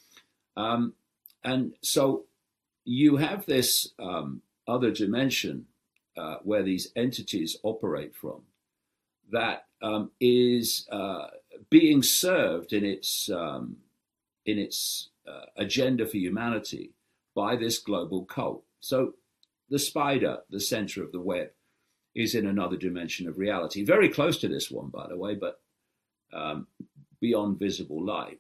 Um, and so you have this um, other dimension uh, where these entities operate from that um, is uh, being served in its, um, in its uh, agenda for humanity by this global cult. So the spider, the center of the web, is in another dimension of reality, very close to this one, by the way, but um, beyond visible light.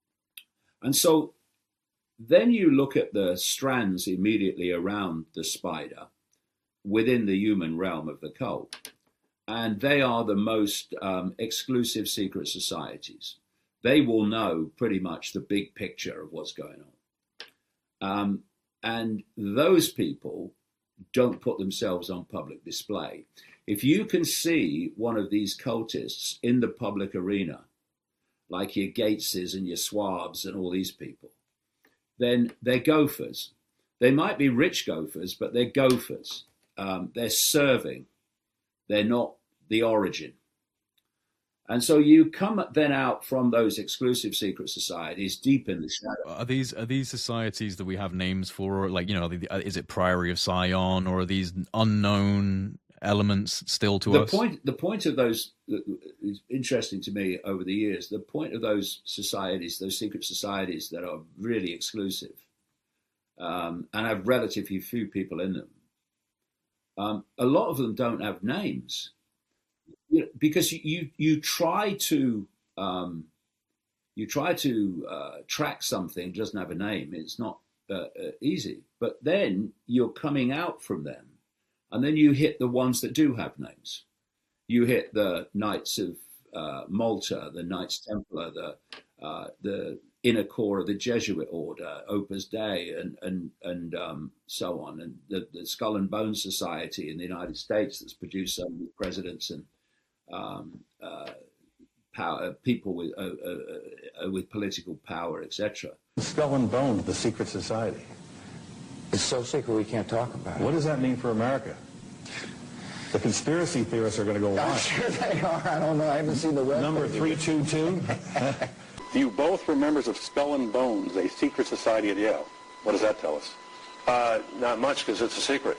And so then you look at the strands immediately around the spider within the human realm of the cult, and they are the most um, exclusive secret societies. They will know pretty much the big picture of what's going on. Um, and those people don't put themselves on public display. If you can see one of these cultists in the public arena, like your Gateses and your Swabs and all these people, then they're gophers. They might be rich gophers, but they're gophers. Um, they're serving. They're not the origin. And so you come then out from those exclusive secret societies deep in the shadow. Are these are these societies that we have names for? Like, you know, is it Priory of Sion, or are these unknown elements still to the us? Point, the point of those is interesting to me over the years. The point of those societies, those secret societies that are really exclusive um, and have relatively few people in them, um, a lot of them don't have names. You know, because you, you you try to um, you try to uh, track something that doesn't have a name. It's not uh, uh, easy. But then you're coming out from them, and then you hit the ones that do have names. You hit the Knights of uh, Malta, the Knights Templar, the uh, the inner core of the Jesuit order, Opus Dei, and and and um, so on, and the, the Skull and Bones Society in the United States that's produced so many presidents and Um, uh, power, people with uh, uh, uh, with political power, et cetera. Skull and Bones, the secret society. It's so secret we can't talk about it. What does that mean for America? The conspiracy theorists are going to go I'm wild. sure they are. I don't know. I haven't seen the web. Number three two two. You both were members of Skull and Bones, a secret society at Yale. What does that tell us? Uh, not much, because it's a secret.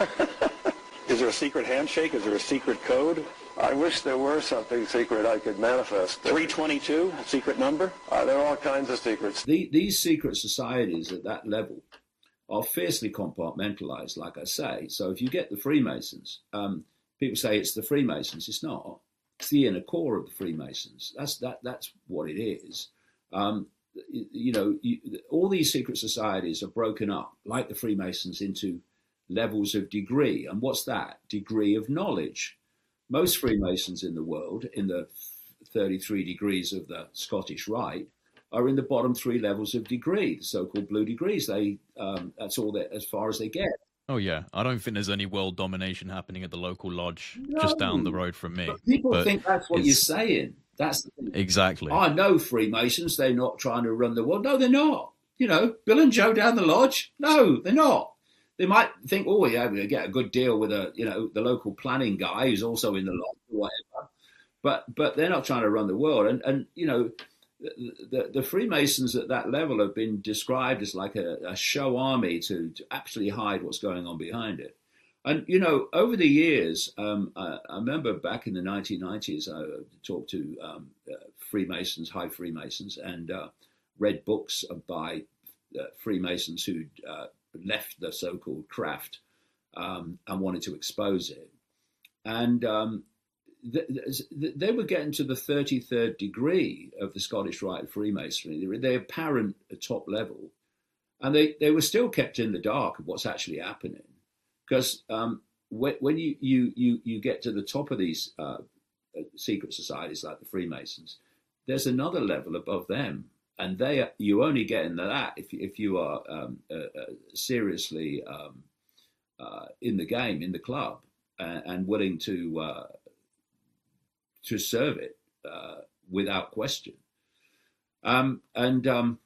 Is there a secret handshake? Is there a secret code? I wish there were something secret I could manifest. three twenty-two, secret number? Uh, there are all kinds of secrets. The, these secret societies at that level are fiercely compartmentalized, like I say. So if you get the Freemasons, um, people say it's the Freemasons. It's not. It's the inner core of the Freemasons. That's that. That's what it is. Um, you, you know, you, all these secret societies are broken up, like the Freemasons, into levels of degree. And what's that? Degree of knowledge. Most Freemasons in the world, in the thirty-three degrees of the Scottish Rite, are in the bottom three levels of degree, the so-called blue degrees. They um, that's all that as far as they get. Oh yeah, I don't think there's any world domination happening at the local lodge No. just down the road from me. But people But think that's what it's- you're saying. That's the thing. Exactly. I know Freemasons. They're not trying to run the world. No, they're not. You know, Bill and Joe down the lodge. No, they're not. They might think, oh, yeah, we get a good deal with a, you know, the local planning guy who's also in the lodge or whatever. But but they're not trying to run the world. And, and you know, the, the, the Freemasons at that level have been described as like a, a show army to, to actually hide what's going on behind it. And, you know, over the years, um, I, I remember back in the nineteen nineties, I talked to um, uh, Freemasons, high Freemasons, and uh, read books by uh, Freemasons who uh, left the so-called craft um, and wanted to expose it. And um, th- th- they were getting to the thirty-third degree of the Scottish Rite of Freemasonry. They were they're apparent at top level. And they, they were still kept in the dark of what's actually happening. Because um, when, when you, you, you, you get to the top of these uh, secret societies like the Freemasons, there's another level above them, and they you only get into that if if you are um, uh, uh, seriously um, uh, in the game, in the club, uh, and willing to uh, to serve it uh, without question. Um, and um,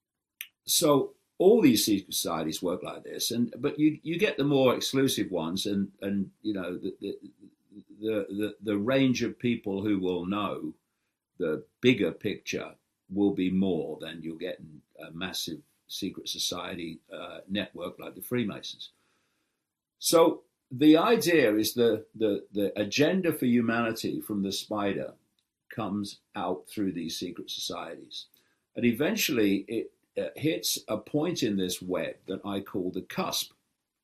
so all these secret societies work like this, and but you you get the more exclusive ones, and and you know the the the, the, the range of people who will know the bigger picture will be more than you'll get in a massive secret society uh, network like the Freemasons. So the idea is the, the, the agenda for humanity from the spider comes out through these secret societies. And eventually it uh, hits a point in this web that I call the cusp.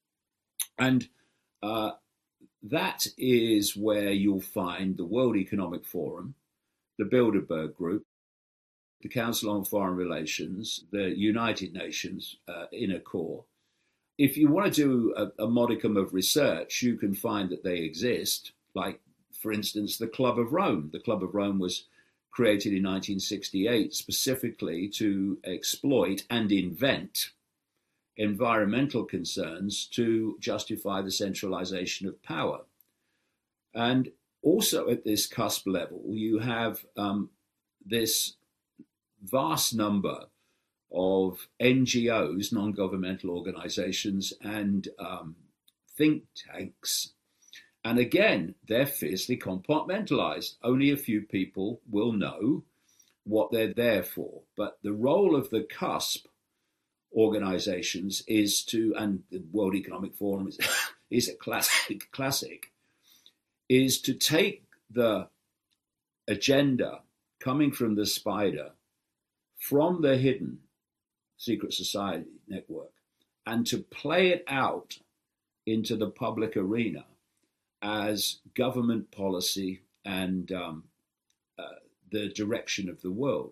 And uh, that is where you'll find the World Economic Forum, the Bilderberg Group, the Council on Foreign Relations, the United Nations uh, inner core. If you want to do a, a modicum of research, you can find that they exist, like, for instance, the Club of Rome. The Club of Rome was created in nineteen sixty-eight specifically to exploit and invent environmental concerns to justify the centralization of power. And also at this cusp level, you have um, this vast number of N G Os, non-governmental organizations, and um, think tanks. And again, they're fiercely compartmentalized. Only a few people will know what they're there for. But the role of the cusp organizations is to, and the World Economic Forum is, is a classic, classic, is to take the agenda coming from the spider, from the hidden secret society network, and to play it out into the public arena as government policy and um, uh, the direction of the world.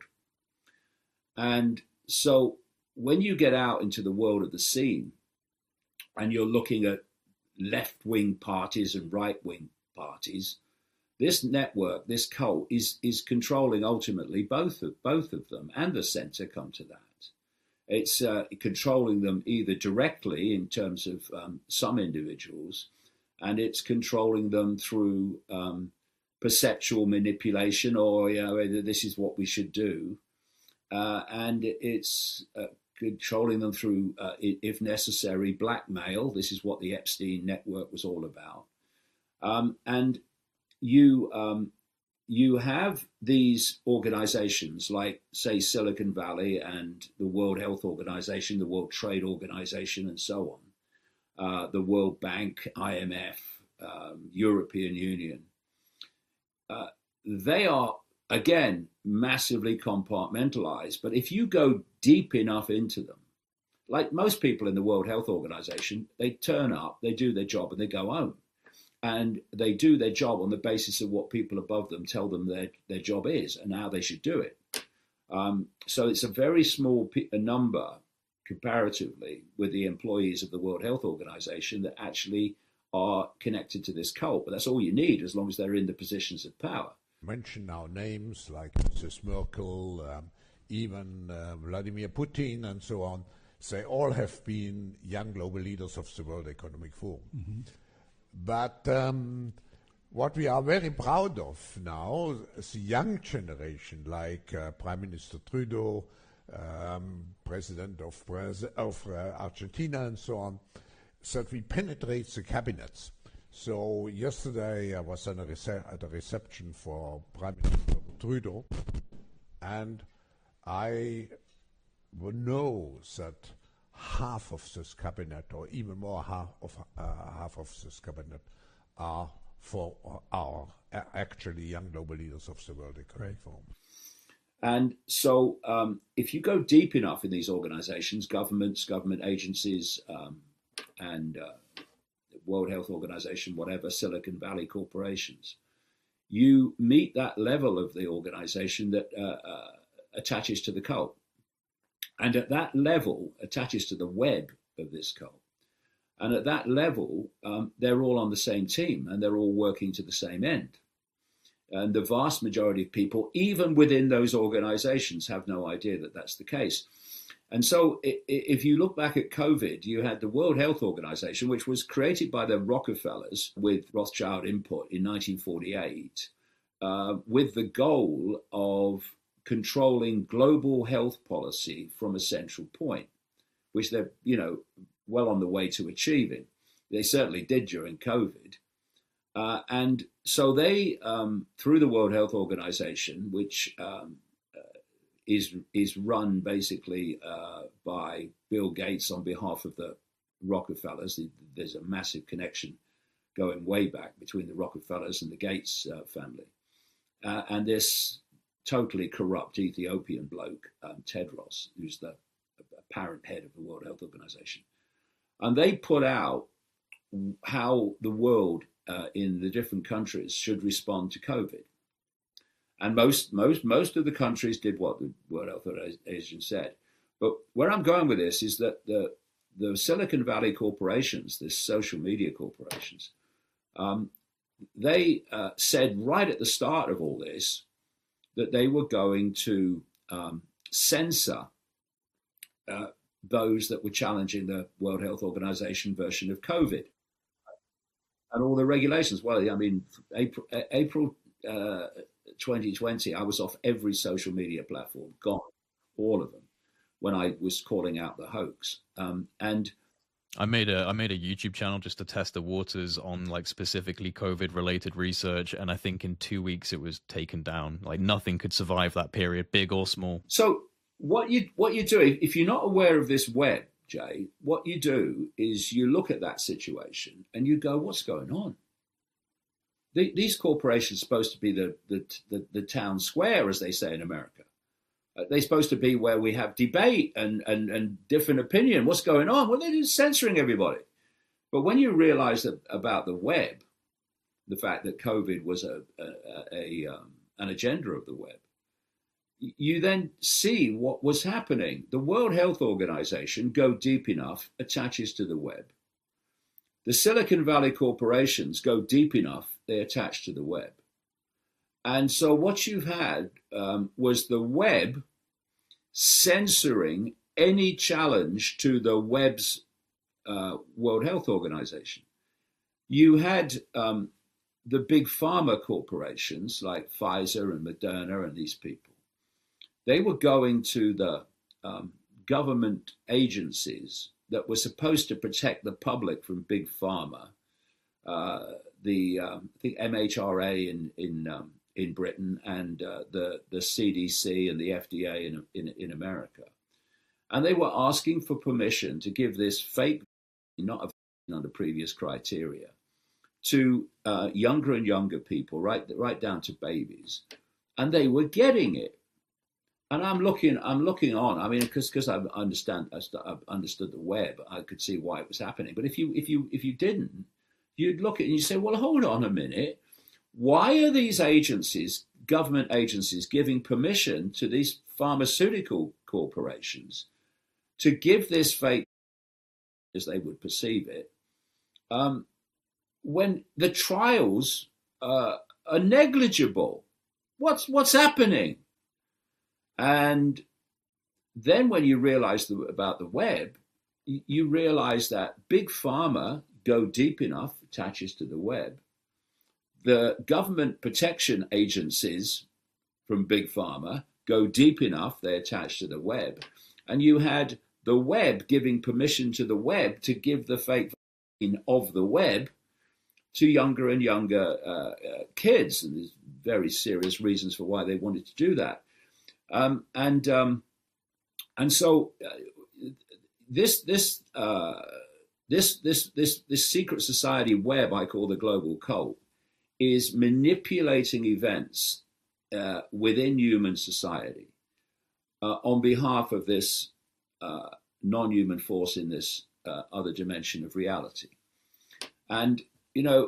And so when you get out into the world of the scene and you're looking at left-wing parties and right-wing parties, this network, this cult, is is controlling ultimately both of both of them, and the centre come to that. It's uh, controlling them either directly in terms of um, some individuals, and it's controlling them through um, perceptual manipulation, or, you know, this is what we should do, uh, and it's uh, controlling them through, uh, if necessary, blackmail. This is what the Epstein network was all about. Um, and you um, you have these organizations like, say, Silicon Valley and the World Health Organization, the World Trade Organization, and so on, uh, the World Bank, I M F, um, European Union. Uh, they are, again, massively compartmentalized. But if you go deep enough into them, like most people in the World Health Organization, they turn up, they do their job, and they go home. And they do their job on the basis of what people above them tell them their, their job is and how they should do it. Um, so it's a very small p- a number comparatively with the employees of the World Health Organization that actually are connected to this cult. But that's all you need as long as they're in the positions of power. Mention now names like Missus Merkel, um, even uh, Vladimir Putin and so on. They all have been young global leaders of the World Economic Forum. Mm-hmm. But um, what we are very proud of now is the young generation, like uh, Prime Minister Trudeau, um, President of, Braz- of uh, Argentina and so on, that we penetrate the cabinets. So yesterday I was at a, rece- at a reception for Prime Minister Trudeau, and I know that half of this cabinet, or even more half of uh, half of this cabinet, are for our uh, actually young global leaders of the World Economic Forum. And so, um, if you go deep enough in these organizations, governments, government agencies, um, and uh, the World Health Organization, whatever, Silicon Valley corporations, you meet that level of the organization that uh, uh, attaches to the cult. And at that level attaches to the web of this cult. And at that level, um, they're all on the same team and they're all working to the same end. And the vast majority of people, even within those organizations, have no idea that that's the case. And so if you look back at COVID, you had the World Health Organization, which was created by the Rockefellers with Rothschild input in nineteen forty-eight, uh, with the goal of controlling global health policy from a central point, which they're, you know, well on the way to achieving. They certainly did during COVID. Uh, and so they, um, through the World Health Organization, which um, uh, is is run basically uh, by Bill Gates on behalf of the Rockefellers. There's a massive connection going way back between the Rockefellers and the Gates uh, family. Uh, and this totally corrupt Ethiopian bloke, um, Tedros, who's the apparent head of the World Health Organization. And they put out how the world uh, in the different countries should respond to COVID. And most, most, most of the countries did what the World Health Organization said. But where I'm going with this is that the, the Silicon Valley corporations, the social media corporations, um, they uh, said right at the start of all this that they were going to um, censor uh, those that were challenging the World Health Organization version of COVID and all the regulations. Well, I mean, April, April uh, twenty twenty, I was off every social media platform, gone, all of them, when I was calling out the hoax. Um, and I made a I made a YouTube channel just to test the waters on like specifically COVID related research, and I think in two weeks it was taken down. Like nothing could survive that period, big or small. So what you what you do if you're not aware of this web, Jay, what you do is you look at that situation and you go, what's going on? The, these corporations are supposed to be the the, the the town square, as they say in America. Uh, they're supposed to be where we have debate and, and, and different opinion. What's going on? Well, they're just censoring everybody. But when you realize that about the web, the fact that COVID was a, a, a um, an agenda of the web, you then see what was happening. The World Health Organization, go deep enough, attaches to the web. The Silicon Valley corporations go deep enough, they attach to the web. And so what you've had um, was the web censoring any challenge to the web's uh, World Health Organization. You had um, the big pharma corporations like Pfizer and Moderna and these people. They were going to the um, government agencies that were supposed to protect the public from big pharma. Uh, the um, I think M H R A in in um, in Britain and uh, the, the C D C and the F D A in, in, in America. And they were asking for permission to give this fake, not a vaccine under previous criteria, to uh, younger and younger people, right, right down to babies. And they were getting it. And I'm looking, I'm looking on. I mean, because because I understand, I understood the web, I could see why it was happening. But if you if you if you didn't, you'd look at it and you say, well, hold on a minute. Why are these agencies, government agencies, giving permission to these pharmaceutical corporations to give this fake, as they would perceive it, um, when the trials uh, are negligible? What's what's happening? And then when you realize the, about the web, you, you realize that big pharma go deep enough, attaches to the web. The government protection agencies from big pharma go deep enough, they attach to the web. And you had the web giving permission to the web to give the fake vaccine of the web to younger and younger uh, uh, kids. And there's very serious reasons for why they wanted to do that. Um, and um, and so uh, this this uh, this this this this secret society web I call the global cult is manipulating events uh, within human society uh, on behalf of this uh, non-human force in this uh, other dimension of reality. And, you know,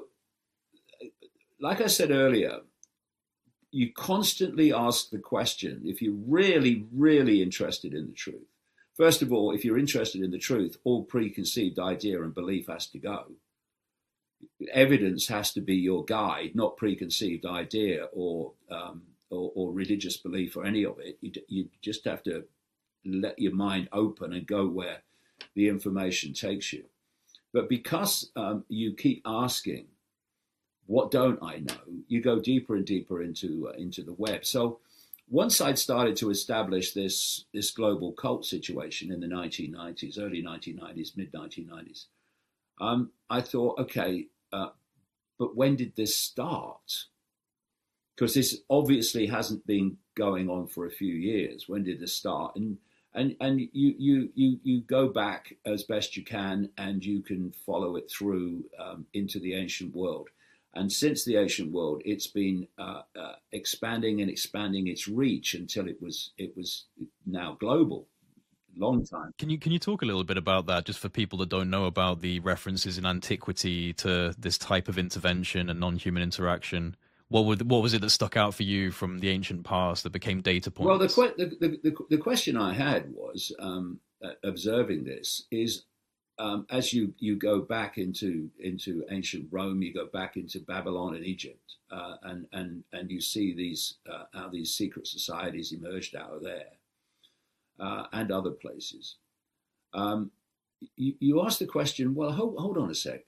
like I said earlier, you constantly ask the question, if you're really, really interested in the truth. First of all, if you're interested in the truth, all preconceived idea and belief has to go. evidence has to be your guide, not preconceived idea or um, or, or religious belief or any of it. You, you just have to let your mind open and go where the information takes you. But because um, you keep asking, what don't I know? You go deeper and deeper into uh, into the web. So once I'd started to establish this this global cult situation in the nineteen nineties, early nineteen nineties, mid nineteen nineties, um, I thought, okay, uh, but when did this start? Because this obviously hasn't been going on for a few years. When did this start? And and and you you you you go back as best you can, and you can follow it through um, into the ancient world. And since the ancient world, it's been uh, uh, expanding and expanding its reach until it was it was now global. Long time. Can you can you talk a little bit about that, just for people that don't know about the references in antiquity to this type of intervention and non-human interaction? What would what was it that stuck out for you from the ancient past that became data points? Well, the the the, the question I had was um, uh, observing this is. Um, as you, you go back into into ancient Rome, you go back into Babylon and Egypt, uh, and and and you see these uh, how these secret societies emerged out of there, uh, and other places. Um, you, you ask the question, well, hold, hold on a sec.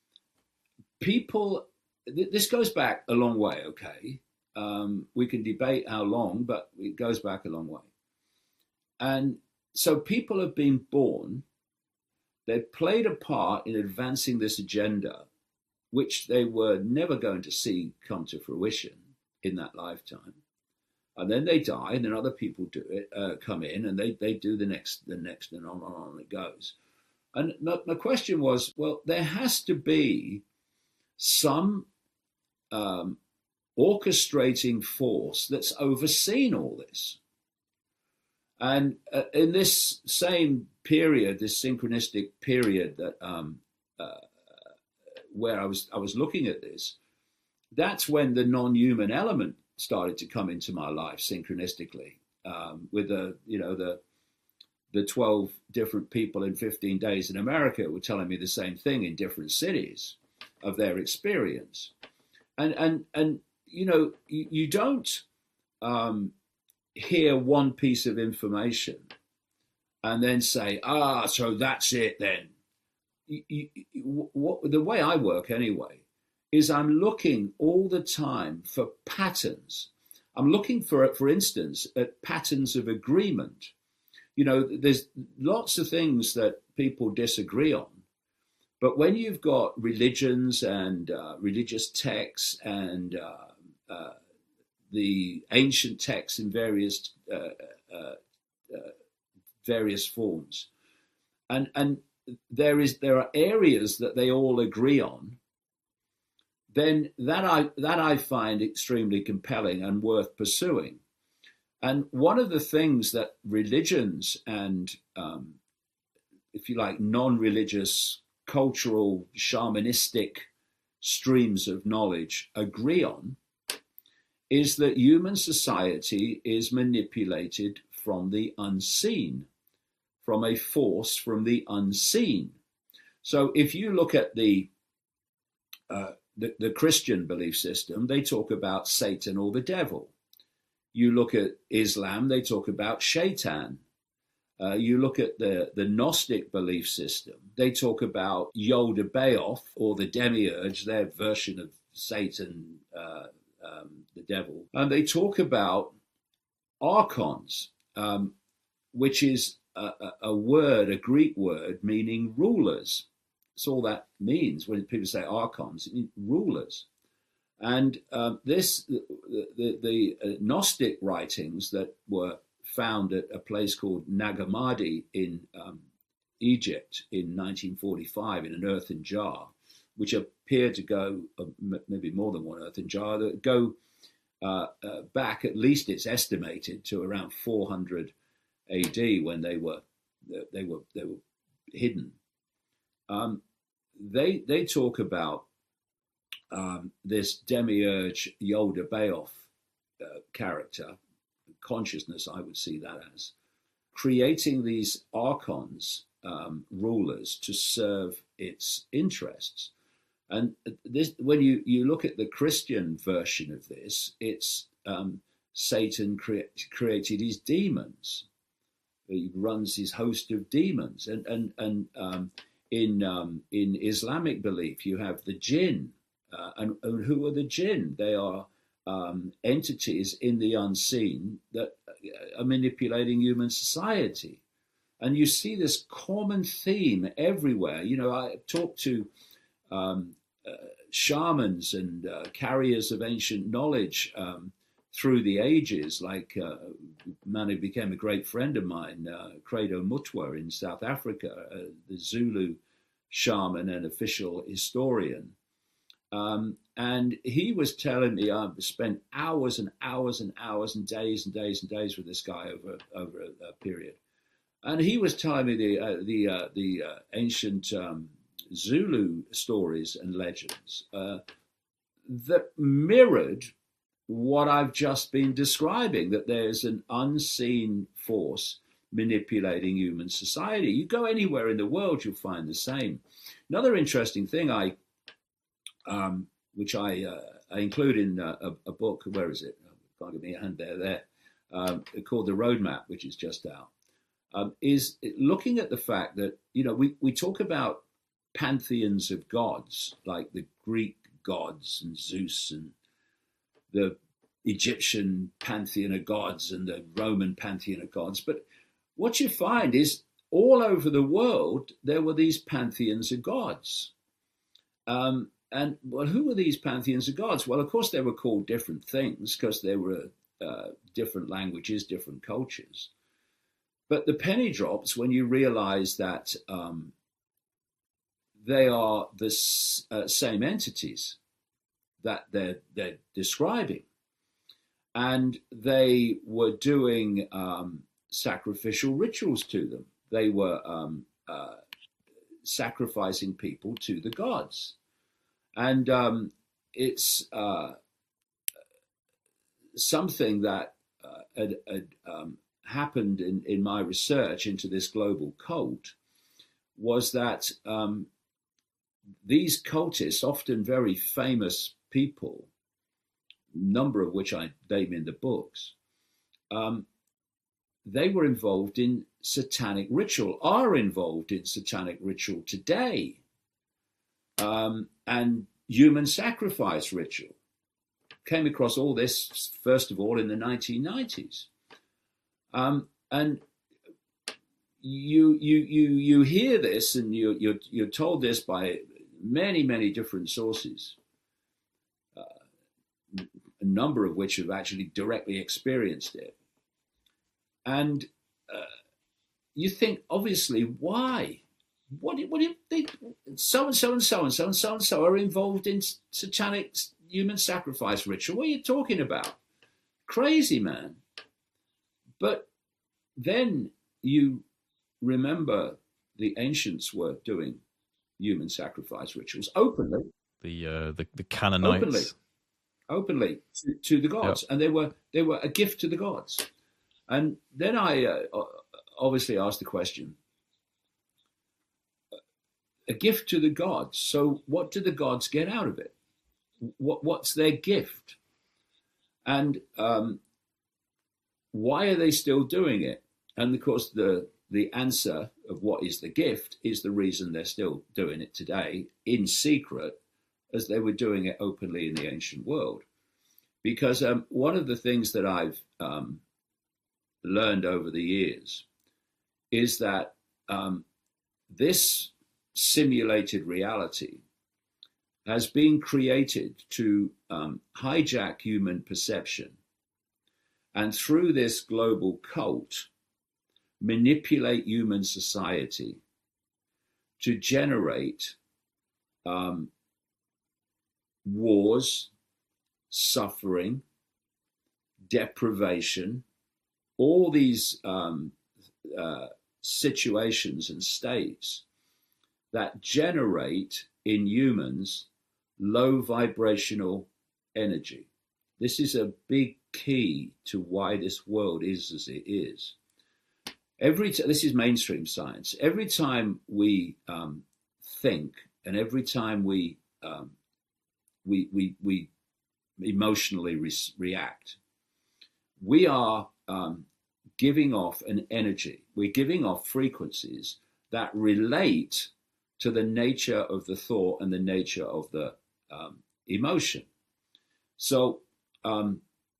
People, th- this goes back a long way. Okay, um, we can debate how long, but it goes back a long way. And so people have been born. They played a part in advancing this agenda, which they were never going to see come to fruition in that lifetime. And then they die, and then other people do it, uh, come in, and they, they do the next, the next, and on and on it goes. And my, my question was, well, there has to be some um, orchestrating force that's overseen all this. And uh, in this same period, this synchronistic period that um, uh, where I was I was looking at this, that's when the non-human element started to come into my life synchronistically, um, with the you know the the twelve different people in fifteen days in America were telling me the same thing in different cities of their experience, and and and you know you, you don't. Um, hear one piece of information and then say, ah, so that's it then. You, you, what, the way I work anyway is I'm looking all the time for patterns. I'm looking for, for instance, at patterns of agreement. You know, there's lots of things that people disagree on, but when you've got religions and uh, religious texts and uh, uh, the ancient texts in various uh, uh, uh, various forms, and and there is there are areas that they all agree on. Then that I that I find extremely compelling and worth pursuing. And one of the things that religions and, um, if you like, non-religious, cultural, shamanistic streams of knowledge agree on is that human society is manipulated from the unseen, from a force from the unseen. So if you look at the, uh, the, the Christian belief system, they talk about Satan or the devil. You look at Islam, they talk about Shaitan. Uh, you look at the, the Gnostic belief system, they talk about Yod-Baoth or the demiurge, their version of Satan, uh, Um, the devil, and they talk about archons, um, which is a, a, a word, a Greek word meaning rulers. That's all that means when people say archons, it means rulers. And um, this, the, the, the Gnostic writings that were found at a place called Nag Hammadi in um, Egypt in nineteen forty-five in an earthen jar, which appear to go, uh, maybe more than one earthen jar, that go uh, uh, back, at least it's estimated, to around four hundred A D when they were they were they were hidden. Um, they they talk about um, this demiurge Yod-Baoth uh, character, consciousness, I would see that as, creating these archons, um, rulers, to serve its interests. And this, when you, you look at the Christian version of this, it's um, Satan cre- created his demons. He runs his host of demons. And and and um, in um, in Islamic belief, you have the jinn. Uh, and, and who are the jinn? They are um, entities in the unseen that are manipulating human society. And you see this common theme everywhere. You know, I talked to um, uh, shamans and uh, carriers of ancient knowledge um, through the ages, like uh, a man who became a great friend of mine, uh, Credo Mutwa in South Africa, uh, the Zulu shaman and official historian. Um, and he was telling me, I've spent hours and hours and hours and days and days and days with this guy over over a, a period. And he was telling me the uh, the uh, the uh, ancient um, Zulu stories and legends uh, that mirrored what I've just been describing, that there's an unseen force manipulating human society. You go anywhere in the world, you'll find the same. Another interesting thing I, um, which I, uh, I include in a, a book, where is it? Can't give me a hand there, there, um, called The Roadmap, which is just out, um, is looking at the fact that, you know, we, we talk about pantheons of gods, like the Greek gods and Zeus and the Egyptian pantheon of gods and the Roman pantheon of gods. But what you find is all over the world, there were these pantheons of gods. Um, and, well, who were these pantheons of gods? Well, of course, they were called different things because there were uh, different languages, different cultures. But the penny drops when you realize that um, they are the s- uh, same entities that they're, they're describing. And they were doing um, sacrificial rituals to them. They were um, uh, sacrificing people to the gods. And um, it's uh, something that uh, had, had um, happened in, in my research into this global cult was that um, these cultists, often very famous people, number of which I name in the books, um, they were involved in satanic ritual, are involved in satanic ritual today, um, and human sacrifice ritual. Came across all this, first of all, in the nineteen nineties. Um, and you you you you hear this, and you, you're, you're told this by many, many different sources, uh, a number of which have actually directly experienced it. And uh, you think, obviously, why? What do, what do you think? So and so and so and so and so and so are involved in satanic human sacrifice ritual. What are you talking about? Crazy, man. But then you remember the ancients were doing human sacrifice rituals openly. The uh, the, the Canaanites. Openly, openly to, to the gods. Yep. And they were they were a gift to the gods. And then I uh, obviously asked the question, a gift to the gods. So what do the gods get out of it? What What's their gift? And um, why are they still doing it? And of course, the the answer of what is the gift is the reason they're still doing it today in secret, as they were doing it openly in the ancient world. Because um, one of the things that I've um, learned over the years is that um, this simulated reality has been created to um, hijack human perception, and through this global cult, manipulate human society to generate um, wars, suffering, deprivation, all these um, uh, situations and states that generate in humans low vibrational energy. This is a big key to why this world is as it is. Every t- this is mainstream science. Every time we um, think and every time we um, we, we, we emotionally re- react. We are um, giving off an energy. We're giving off frequencies that relate to the nature of the thought and the nature of the um, emotion. So um,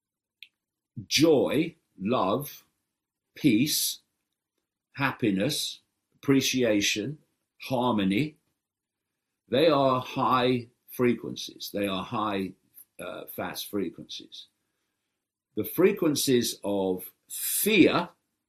joy, love, peace, happiness, appreciation, harmony, they are high frequencies. They are high uh, fast frequencies. The frequencies of fear,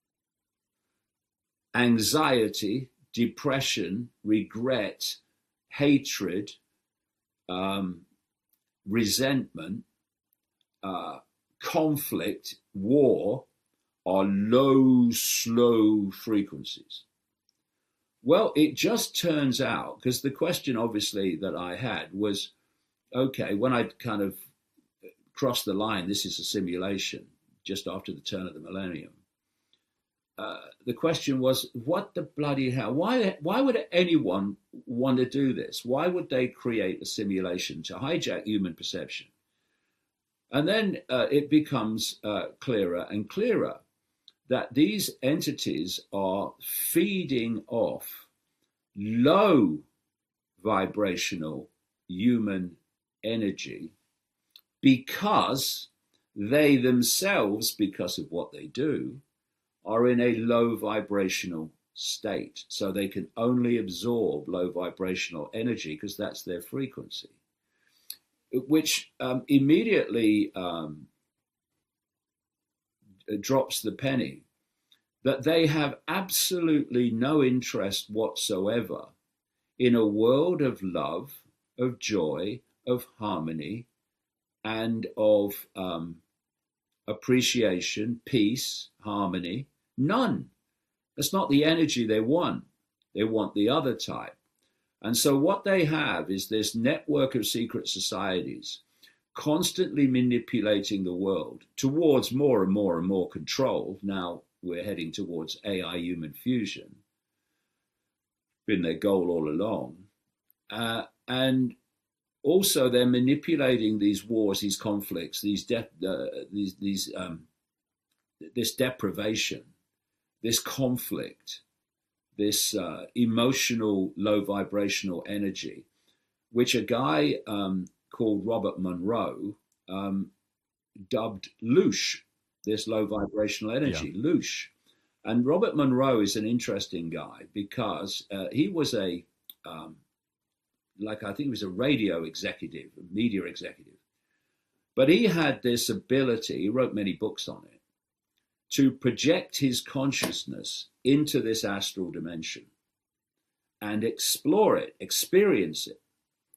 anxiety, depression, regret, hatred, um, resentment, uh, conflict, war are low, slow frequencies. Well, it just turns out, because the question obviously that I had was, okay, when I kind of crossed the line, this is a simulation, just after the turn of the millennium. Uh, the question was, what the bloody hell? Why, why would anyone want to do this? Why would they create a simulation to hijack human perception? And then uh, it becomes uh, clearer and clearer that these entities are feeding off low vibrational human energy because they themselves, because of what they do, are in a low vibrational state. So they can only absorb low vibrational energy because that's their frequency, which um, immediately um, drops the penny that they have absolutely no interest whatsoever in a world of love, of joy, of harmony, and of um, appreciation, peace, harmony. None. That's not the energy they want. They want the other type. And so what they have is this network of secret societies constantly manipulating the world towards more and more and more control. Now we're heading towards A I human fusion. Been their goal all along. Uh, and also they're manipulating these wars, these conflicts, these de- uh, these these um, this deprivation, this conflict, this uh, emotional low vibrational energy, which a guy um, called Robert Monroe um, dubbed loosh, this low vibrational energy, yeah. loosh. And Robert Monroe is an interesting guy because uh, he was a, um, like I think he was a radio executive, a media executive. But he had this ability, he wrote many books on it, to project his consciousness into this astral dimension and explore it, experience it.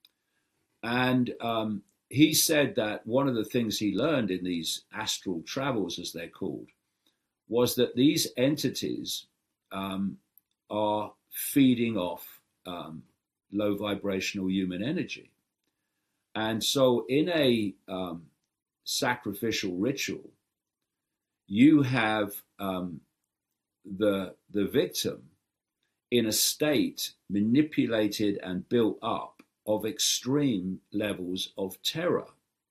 And um, he said that one of the things he learned in these astral travels, as they're called, was that these entities um, are feeding off um, low vibrational human energy. And so in a um, sacrificial ritual, you have um, the, the victim in a state manipulated and built up of extreme levels of terror.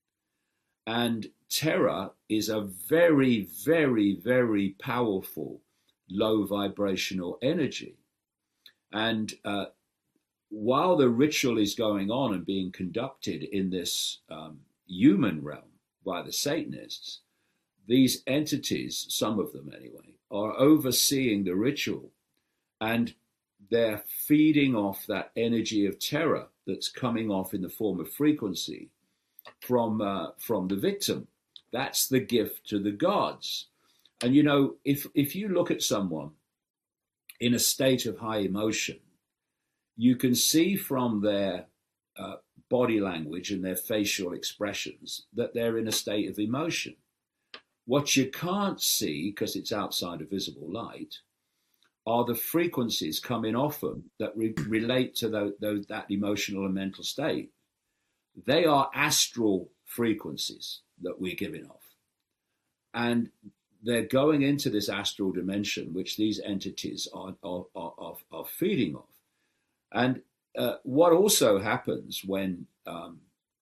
And terror is a very, very, very powerful low vibrational energy. And uh, while the ritual is going on and being conducted in this um, human realm by the Satanists, these entities, some of them anyway, are overseeing the ritual, and they're feeding off that energy of terror that's coming off in the form of frequency from uh, from the victim. That's the gift to the gods. And you know, if if you look at someone in a state of high emotion, you can see from their uh, body language and their facial expressions that they're in a state of emotion. What you can't see, because it's outside of visible light, are the frequencies coming off them that re- relate to the, the, that emotional and mental state. They are astral frequencies that we're giving off. And they're going into this astral dimension, which these entities are, are, are, are feeding off. And uh, what also happens when um,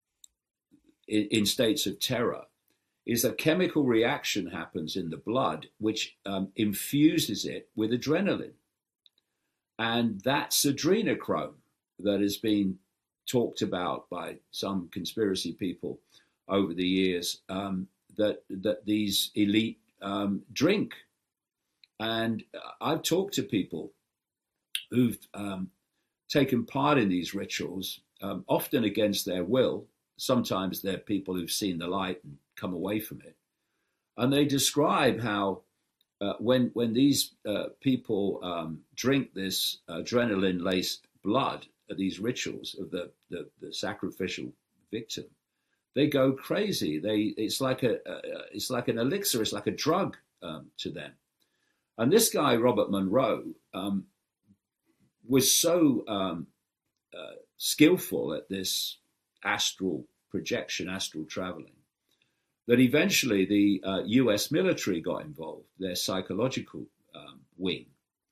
in, in states of terror is a chemical reaction happens in the blood which um, infuses it with adrenaline. And that's adrenochrome that has been talked about by some conspiracy people over the years, um, that, that these elite um, drink. And I've talked to people who've um, taken part in these rituals, um, often against their will. Sometimes they're people who've seen the light and come away from it. And they describe how uh, when when these uh, people um, drink this adrenaline-laced blood at these rituals of the, the, the sacrificial victim, they go crazy. They it's like a, a it's like an elixir. It's like a drug um, to them. And this guy Robert Monroe um, was so um, uh, skillful at this astral projection, astral traveling, that eventually the uh, U S military got involved, their psychological um, wing,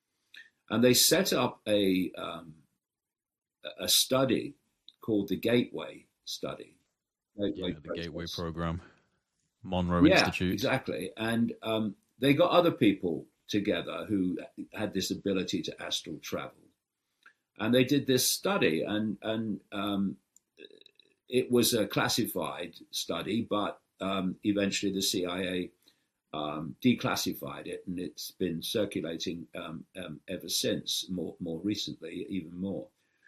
and they set up a um, a study called the Gateway Study. Gateway yeah, the Gateway Program, Monroe yeah, Institute. Exactly. And um, they got other people together who had this ability to astral travel. And they did this study, and, and um, it was a classified study, but um, eventually the C I A um, declassified it, and it's been circulating um, um, ever since, more, more recently, even more.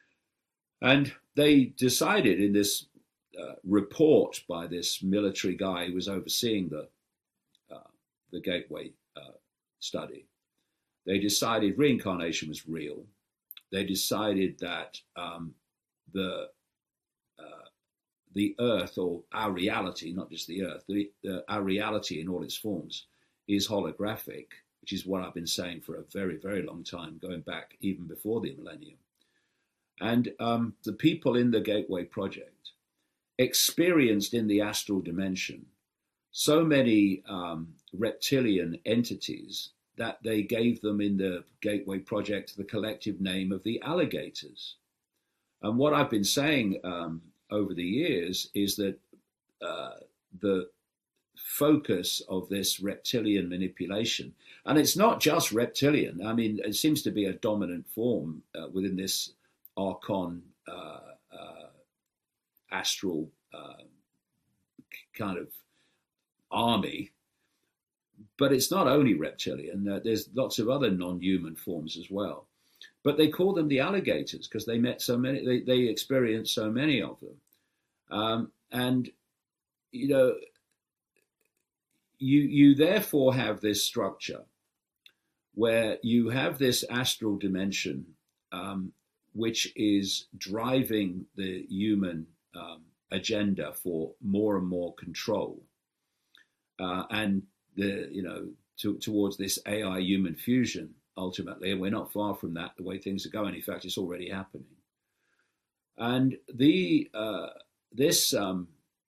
And they decided in this uh, report by this military guy who was overseeing the, uh, the Gateway uh, study, they decided reincarnation was real. They decided that um, the uh, the Earth, or our reality, not just the Earth, the, uh, our reality in all its forms is holographic, which is what I've been saying for a very, very long time, going back even before the millennium. And um, the people in the Gateway Project experienced in the astral dimension so many um, reptilian entities that they gave them in the Gateway Project the collective name of the alligators. And what I've been saying um, over the years is that uh, the focus of this reptilian manipulation, and it's not just reptilian, I mean, it seems to be a dominant form uh, within this Archon uh, uh, astral uh, kind of army. But it's not only reptilian. Uh, there's lots of other non-human forms as well. But they call them the alligators because they met so many. They, they experienced so many of them. Um, and you know, you you therefore have this structure where you have this astral dimension, um, which is driving the human um, agenda for more and more control, uh, and the you know to, towards this A I human fusion ultimately, and we're not far from that the way things are going. In fact, it's already happening. And the uh, this um,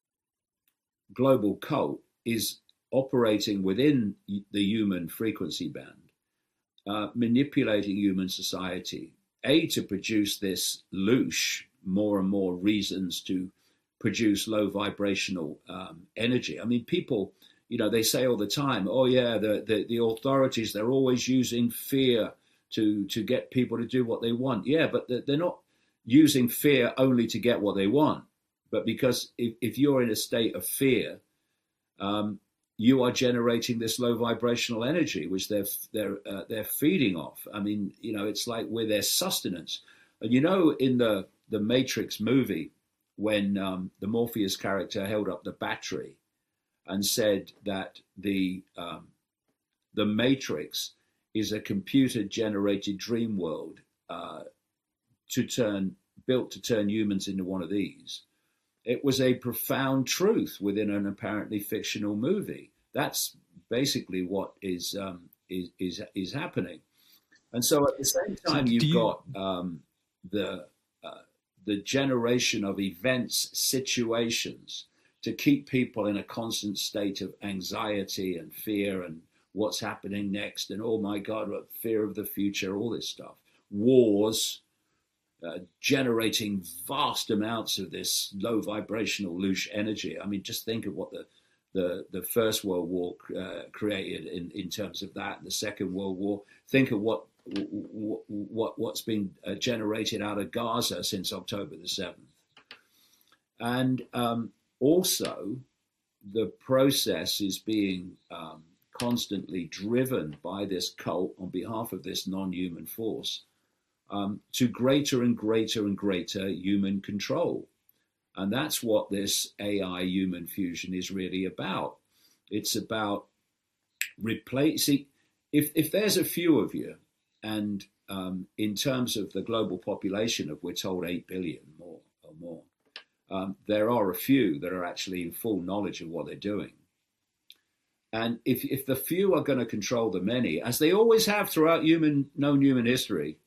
global cult is operating within the human frequency band, uh, manipulating human society, A, to produce this loosh, more and more reasons to produce low vibrational um, energy. I mean, people, you know, they say all the time, oh yeah, the, the, the authorities, they're always using fear to, to get people to do what they want. Yeah, but they're not using fear only to get what they want, but because if, if you're in a state of fear, um, you are generating this low vibrational energy, which they're they're uh, they're feeding off. I mean, you know, it's like we're their sustenance. And you know, in the the Matrix movie, when um, the Morpheus character held up the battery and said that the um, the Matrix is a computer-generated dream world uh, to turn built to turn humans into one of these. It was a profound truth within an apparently fictional movie. That's basically what is um, is, is is happening. And so at the same time, you've you... got um, the uh, the generation of events, situations to keep people in a constant state of anxiety and fear and what's happening next and oh my God, what fear of the future, all this stuff, wars. uh, generating vast amounts of this low vibrational loose energy. I mean, just think of what the the, the First World War uh, created in, in terms of that, and the Second World War. Think of what what what's been uh, generated out of Gaza since October the seventh, and um, also the process is being um, constantly driven by this cult on behalf of this non-human force um, to greater and greater and greater human control. And that's what this A I human fusion is really about. It's about replacing, if, if there's a few of you, and um, in terms of the global population of, we're told, eight billion more or more, um, there are a few that are actually in full knowledge of what they're doing. And if, if the few are going to control the many, as they always have throughout human known human history,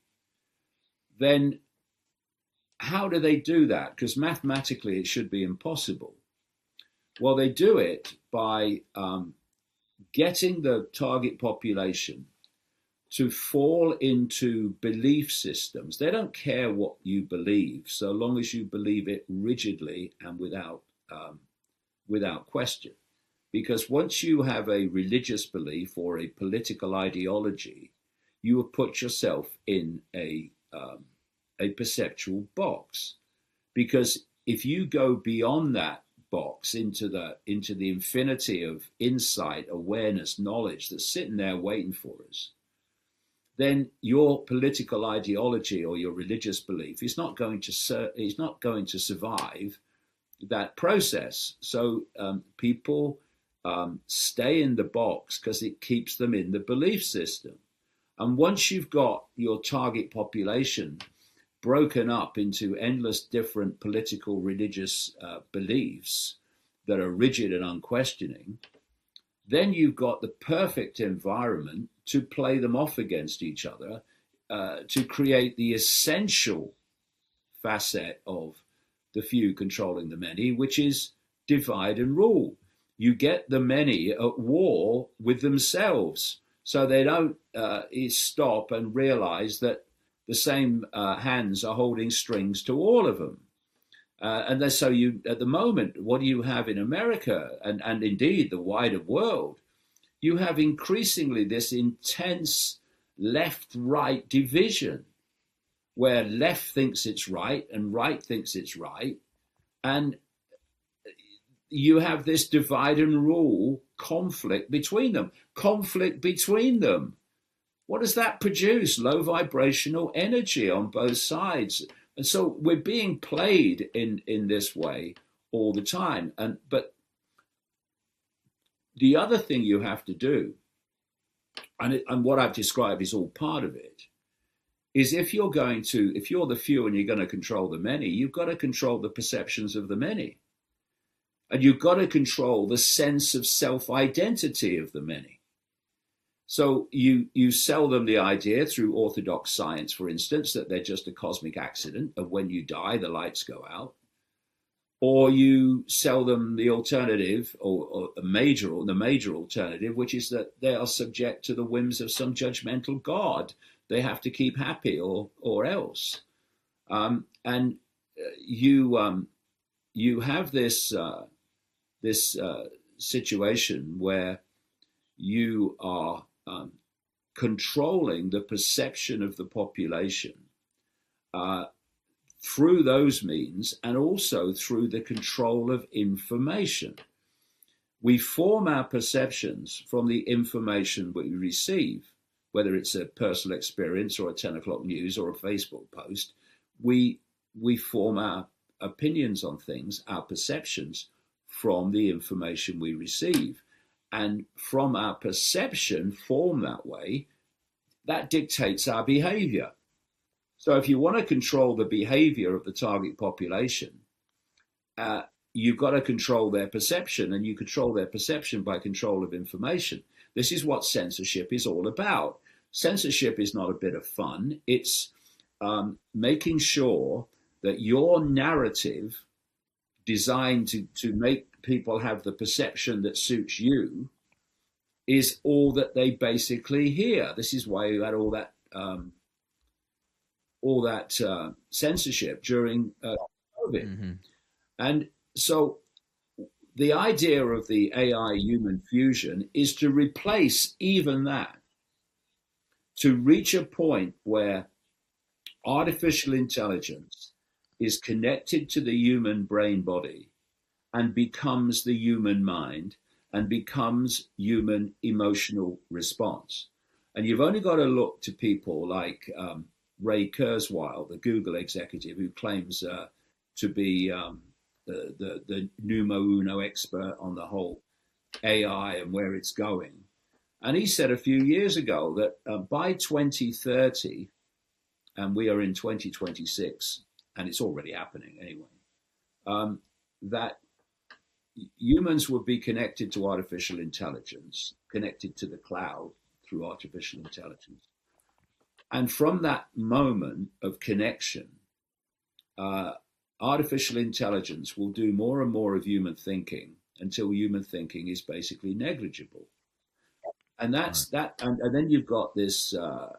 then how do they do that? Because mathematically it should be impossible. Well, they do it by um, getting the target population to fall into belief systems. They don't care what you believe, so long as you believe it rigidly and without um, without question. Because once you have a religious belief or a political ideology, you have put yourself in a um, a perceptual box. Because if you go beyond that box into the into the infinity of insight, awareness, knowledge that's sitting there waiting for us, then your political ideology or your religious belief is not going to sur- is not going to survive that process. So um, people um, stay in the box because it keeps them in the belief system. And once you've got your target population broken up into endless different political, religious uh, beliefs that are rigid and unquestioning, then you've got the perfect environment to play them off against each other, uh, to create the essential facet of the few controlling the many, which is divide and rule. You get the many at war with themselves, so they don't uh, stop and realize that the same uh, hands are holding strings to all of them. Uh, and then, so you, at the moment, what do you have in America and, and indeed the wider world? You have increasingly this intense left-right division where left thinks it's right and right thinks it's right. And you have this divide and rule conflict between them. Conflict between them. What does that produce? Low vibrational energy on both sides. And so we're being played in, in this way all the time. And but the other thing you have to do, and, it, and what I've described is all part of it, is if you're going to, if you're the few and you're going to control the many, you've got to control the perceptions of the many. And you've got to control the sense of self-identity of the many. So you, you sell them the idea through orthodox science, for instance, that they're just a cosmic accident of when you die, the lights go out. Or you sell them the alternative, or, or a major, or the major alternative, which is that they are subject to the whims of some judgmental God. They have to keep happy, or or else. Um, and you um, you have this uh, this uh, situation where you are um, controlling the perception of the population Uh, through those means, and also through the control of information. We form our perceptions from the information we receive, whether it's a personal experience or a ten o'clock news or a Facebook post. We, we form our opinions on things, our perceptions, from the information we receive. And from our perception formed that way, that dictates our behavior. So if you want to control the behavior of the target population, uh, you've got to control their perception, and you control their perception by control of information. This is what censorship is all about. Censorship is not a bit of fun. It's um, making sure that your narrative, designed to, to make people have the perception that suits you, is all that they basically hear. This is why you had all that... Um, all that uh, censorship during uh, COVID. Mm-hmm. And so the idea of the A I human fusion is to replace even that, to reach a point where artificial intelligence is connected to the human brain body and becomes the human mind and becomes human emotional response. And you've only got to look to people like um, Ray Kurzweil, the Google executive, who claims uh, to be um, the, the, the numero uno expert on the whole A I and where it's going. And he said a few years ago that uh, by twenty thirty, and we are in twenty twenty-six, and it's already happening anyway, um, that humans would be connected to artificial intelligence, connected to the cloud through artificial intelligence. And from that moment of connection, uh, artificial intelligence will do more and more of human thinking until human thinking is basically negligible. And that's right. that. And, and then you've got this uh,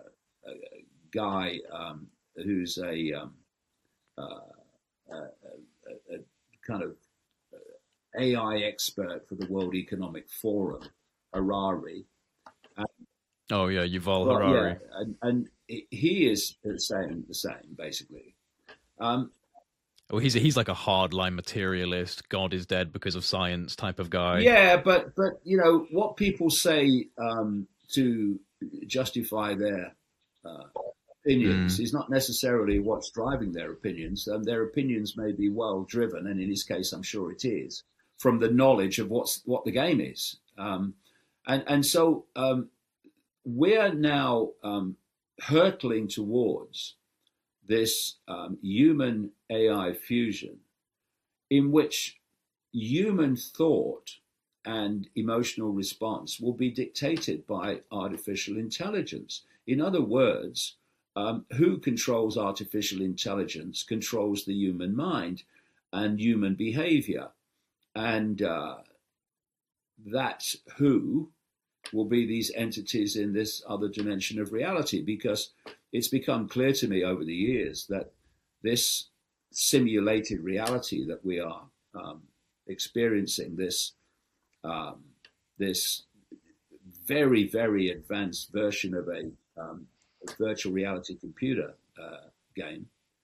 guy um, who's a, um, uh, a, a, a kind of A I expert for the World Economic Forum, Harari. And, oh yeah, Yuval well, Harari. Yeah, and, and he is saying the same, basically. Um, well, he's he's like a hardline materialist, God is dead because of science type of guy. Yeah, but but you know what people say um, to justify their uh, opinions mm. is not necessarily what's driving their opinions. Um, their opinions may be well driven, and in his case, I'm sure it is, from the knowledge of what's what the game is. Um, and and so um, we're now um, hurtling towards this um, human A I fusion in which human thought and emotional response will be dictated by artificial intelligence. In other words, um, who controls artificial intelligence controls the human mind and human behavior. And uh, that who will be these entities in this other dimension of reality, because it's become clear to me over the years that this simulated reality that we are um, experiencing, this um, this very, very advanced version of a, um, a virtual reality computer uh, game,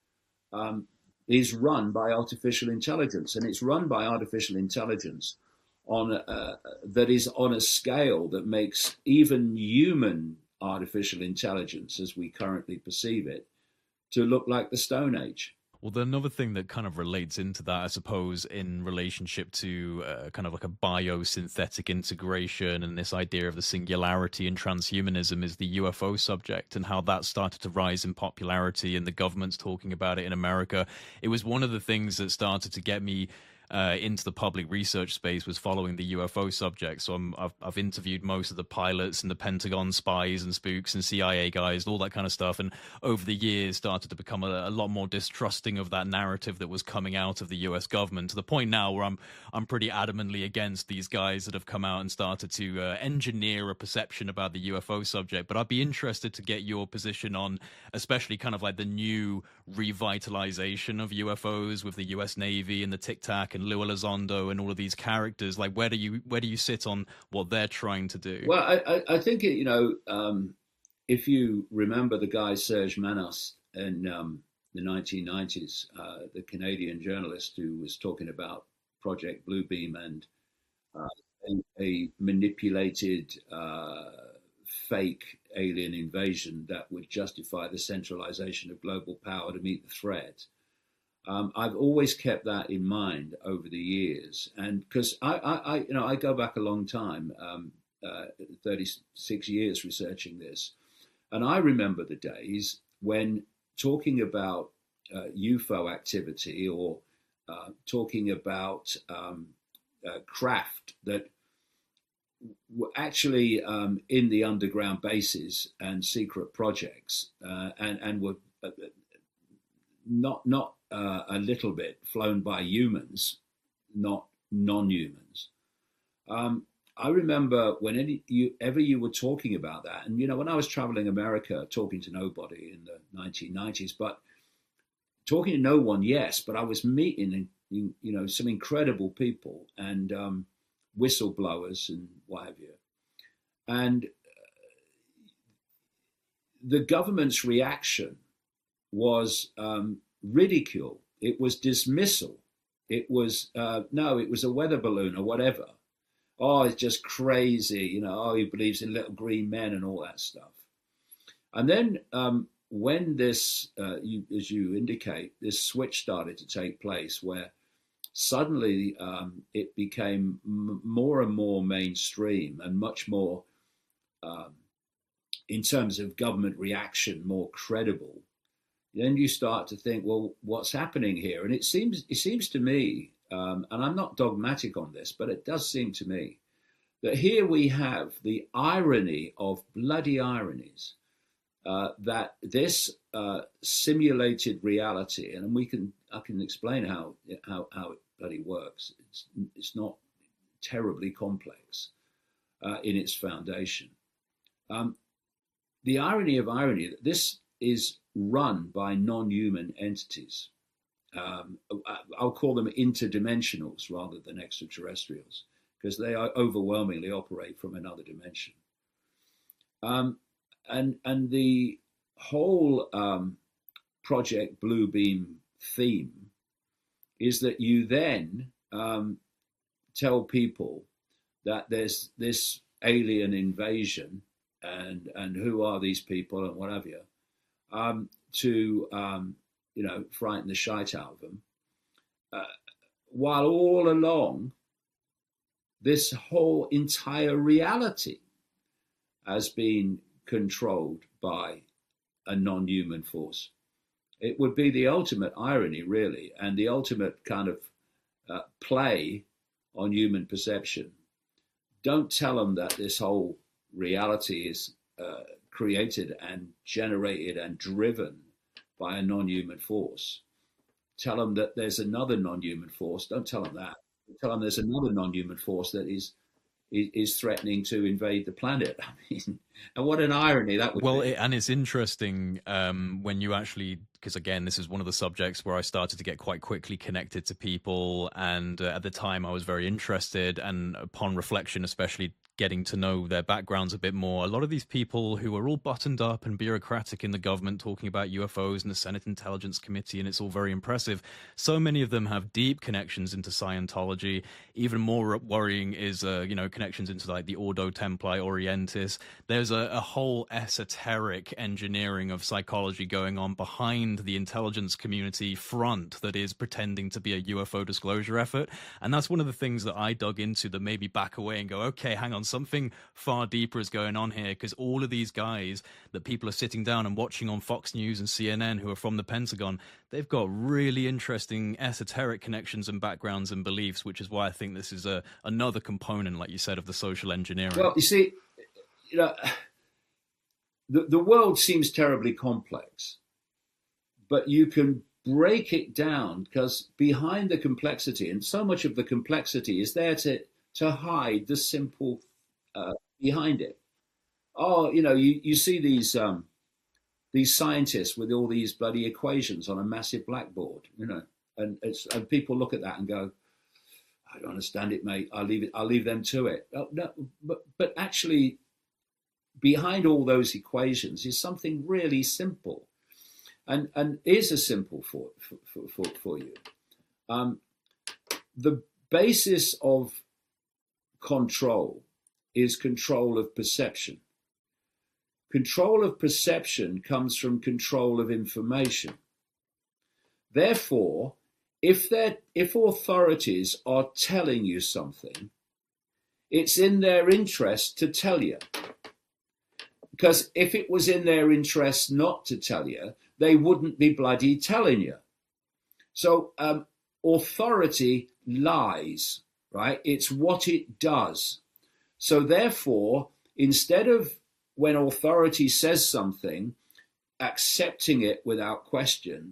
um, is run by artificial intelligence, and it's run by artificial intelligence on a, that is on a scale that makes even human artificial intelligence, as we currently perceive it, to look like the Stone Age. Well, then another thing that kind of relates into that, I suppose, in relationship to uh, kind of like a biosynthetic integration and this idea of the singularity and transhumanism, is the U F O subject and how that started to rise in popularity, and the government's talking about it in America. It was one of the things that started to get me Uh, into the public research space, was following the U F O subject. So I'm, I've, I've interviewed most of the pilots and the Pentagon spies and spooks and C I A guys and all that kind of stuff. And over the years started to become a, a lot more distrusting of that narrative that was coming out of the U S government, to the point now where I'm I'm pretty adamantly against these guys that have come out and started to uh, engineer a perception about the U F O subject. But I'd be interested to get your position on, especially kind of like the new revitalization of U F Os with the U S Navy and the Tic Tac and Lou Elizondo and all of these characters. Like, where do you where do you sit on what they're trying to do? Well, I, I think it, you know, um, if you remember the guy Serge Manas in um, the nineteen nineties, uh, the Canadian journalist who was talking about Project Bluebeam and uh, a, a manipulated uh, fake alien invasion that would justify the centralization of global power to meet the threat. Um, I've always kept that in mind over the years, and because I, I, I, you know, I go back a long time, um, uh, thirty-six years researching this, and I remember the days when talking about uh, U F O activity or uh, talking about um, uh, craft that were actually um, in the underground bases and secret projects, uh, and and were uh, not not. Uh, a little bit flown by humans, not non-humans. Um, I remember when any, you, ever you were talking about that, and you know, when I was traveling America, talking to nobody in the nineteen nineties, but talking to no one, yes, but I was meeting, you know, some incredible people and um, whistleblowers and what have you. And the government's reaction was um, ridicule. It was dismissal. It was, uh, no, it was a weather balloon or whatever. Oh, it's just crazy. You know, oh, he believes in little green men and all that stuff. And then um, when this, uh, you, as you indicate, this switch started to take place where suddenly um, it became m- more and more mainstream and much more, um, in terms of government reaction, more credible, then you start to think, well, what's happening here? And it seems, it seems to me, um, and I'm not dogmatic on this, but it does seem to me that here we have the irony of bloody ironies, uh, that this uh, simulated reality, and we can, I can explain how how, how it bloody works. It's, it's not terribly complex uh, in its foundation. Um, the irony of irony, that this is run by non-human entities. Um, I'll call them interdimensionals rather than extraterrestrials, because they are overwhelmingly operate from another dimension. Um, and and the whole um, Project Bluebeam theme is that you then um, tell people that there's this alien invasion and and who are these people and what have you, um, to um, you know, frighten the shite out of them, uh, while all along this whole entire reality has been controlled by a non-human force. It would be the ultimate irony, really, and the ultimate kind of uh, play on human perception. Don't tell them that this whole reality is uh, created and generated and driven by a non-human force. Tell them that there's another non-human force. Don't tell them that. Tell them there's another non-human force that is is threatening to invade the planet. I mean, and what an irony that would well, be. Well, and it's interesting um, when you actually, because again, this is one of the subjects where I started to get quite quickly connected to people. And uh, at the time I was very interested, and upon reflection, especially getting to know their backgrounds a bit more, a lot of these people who are all buttoned up and bureaucratic in the government talking about U F Os and the Senate Intelligence Committee, and it's all very impressive. So many of them have deep connections into Scientology. Even more worrying is, uh, you know, connections into like the Ordo Templi Orientis. There's a, a whole esoteric engineering of psychology going on behind the intelligence community front that is pretending to be a U F O disclosure effort. And that's one of the things that I dug into that made me back away and go, okay, hang on, something far deeper is going on here, because all of these guys that people are sitting down and watching on Fox News and C N N who are from the Pentagon, they've got really interesting esoteric connections and backgrounds and beliefs, which is why I think this is a another component, like you said, of the social engineering. Well, you see, you know, the, the world seems terribly complex, but you can break it down, because behind the complexity, and so much of the complexity is there to, to hide the simple uh, behind it. Oh, you know, you, you see these um, these scientists with all these bloody equations on a massive blackboard, you know, and it's, and people look at that and go, I don't understand it, mate. I'll leave it. I'll leave them to it. Oh, no, but but actually, behind all those equations is something really simple, and and is a simple for for for, for you. Um, the basis of control is control of perception. Control of perception comes from control of information. Therefore, if they're, if authorities are telling you something, it's in their interest to tell you. Because if it was in their interest not to tell you, they wouldn't be bloody telling you. So um, authority lies, right? It's what it does. So therefore, instead of when authority says something, accepting it without question,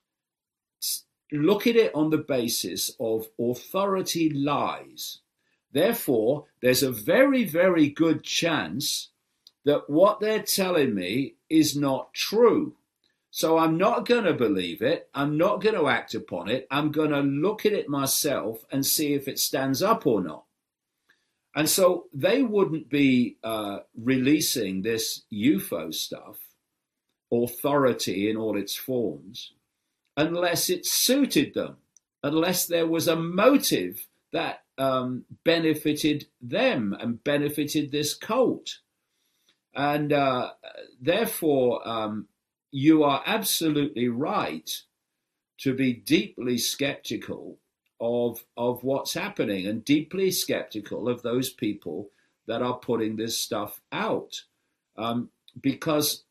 look at it on the basis of authority lies. Therefore, there's a very, very good chance that what they're telling me is not true. So I'm not going to believe it. I'm not going to act upon it. I'm going to look at it myself and see if it stands up or not. And so they wouldn't be uh, releasing this U F O stuff, authority in all its forms, unless it suited them, unless there was a motive that um, benefited them and benefited this cult. And uh, therefore, um, you are absolutely right to be deeply skeptical of, of what's happening, and deeply skeptical of those people that are putting this stuff out. Um, because,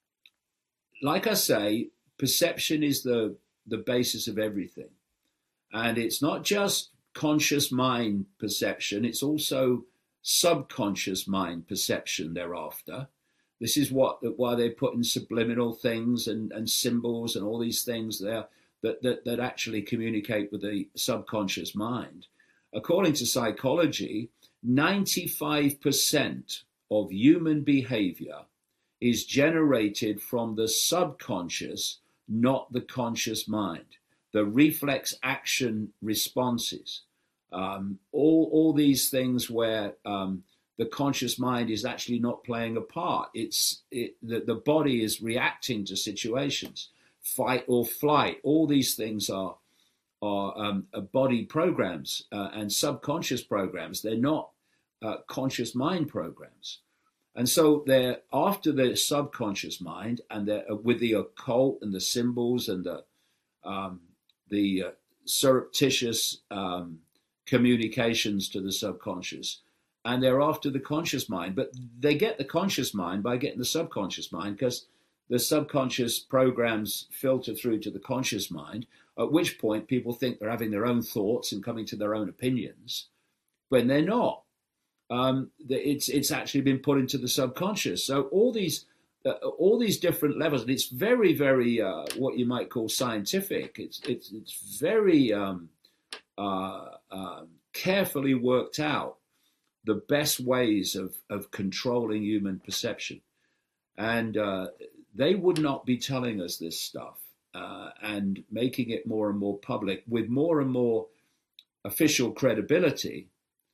like I say, perception is the, the basis of everything. And it's not just conscious mind perception, it's also subconscious mind perception thereafter. This is what why they put in subliminal things and, and symbols and all these things there that, that, that actually communicate with the subconscious mind. According to psychology, ninety-five percent of human behavior is generated from the subconscious, not the conscious mind. The reflex action responses, um, all, all these things where um, the conscious mind is actually not playing a part. It's it, the, the body is reacting to situations, fight or flight. All these things are are um, body programs uh, and subconscious programs. They're not uh, conscious mind programs. And so they're after the subconscious mind, and they're with the occult and the symbols and the um, the uh, surreptitious um, communications to the subconscious. And they're after the conscious mind, but they get the conscious mind by getting the subconscious mind, because the subconscious programs filter through to the conscious mind, at which point people think they're having their own thoughts and coming to their own opinions, when they're not. Um, it's it's actually been put into the subconscious. So all these uh, all these different levels, and it's very, very uh, what you might call scientific. It's it's it's very um, uh, uh, carefully worked out, the best ways of, of controlling human perception. And uh, they would not be telling us this stuff uh, and making it more and more public with more and more official credibility,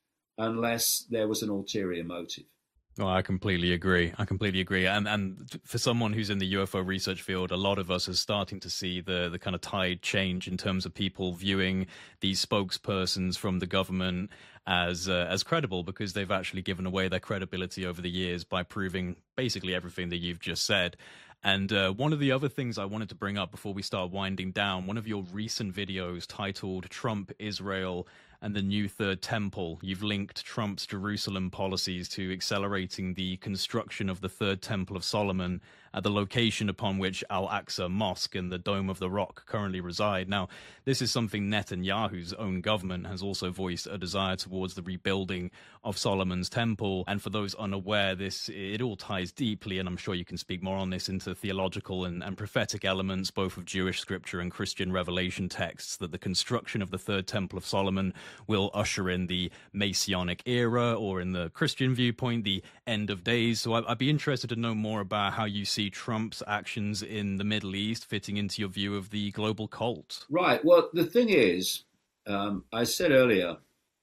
unless there was an ulterior motive. Oh, I completely agree. I completely agree. And and for someone who's in the U F O research field, a lot of us are starting to see the the kind of tide change in terms of people viewing these spokespersons from the government as uh, as credible, because they've actually given away their credibility over the years by proving basically everything that you've just said. And uh, one of the other things I wanted to bring up before we start winding down, one of your recent videos titled Trump, Israel, and the New Third Temple, you've linked Trump's Jerusalem policies to accelerating the construction of the Third Temple of Solomon at the location upon which Al-Aqsa Mosque and the Dome of the Rock currently reside. Now, this is something Netanyahu's own government has also voiced a desire towards the rebuilding of Solomon's temple. And for those unaware, this it all ties deeply, and I'm sure you can speak more on this, into theological and, and prophetic elements, both of Jewish scripture and Christian revelation texts, that the construction of the Third Temple of Solomon will usher in the Messianic era, or in the Christian viewpoint, the end of days. So I'd be interested to know more about how you see Trump's actions in the Middle East fitting into your view of the global cult. Right. Well, the thing is, um, I said earlier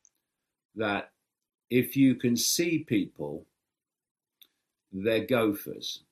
that if you can see people, they're gophers.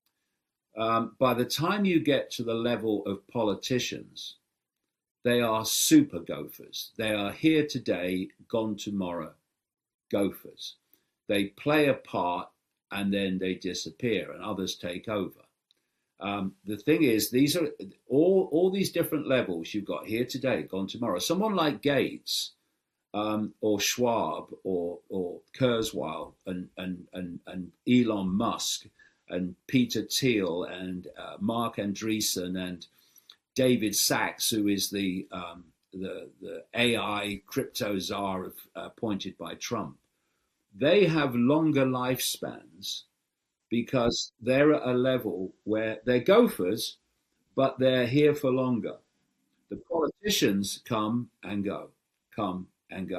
Um, by the time you get to the level of politicians, they are super gophers. They are here today, gone tomorrow, gophers. They play a part and then they disappear and others take over. Um, the thing is, these are all, all these different levels you've got here today, gone tomorrow. Someone like Gates um, or Schwab or, or Kurzweil and, and, and, and Elon Musk and Peter Thiel and uh, Mark Andreessen and David Sachs, who is the um, the, the A I crypto czar of, uh, appointed by Trump, they have longer lifespans because they're at a level where they're gophers, but they're here for longer. The politicians come and go, come and go.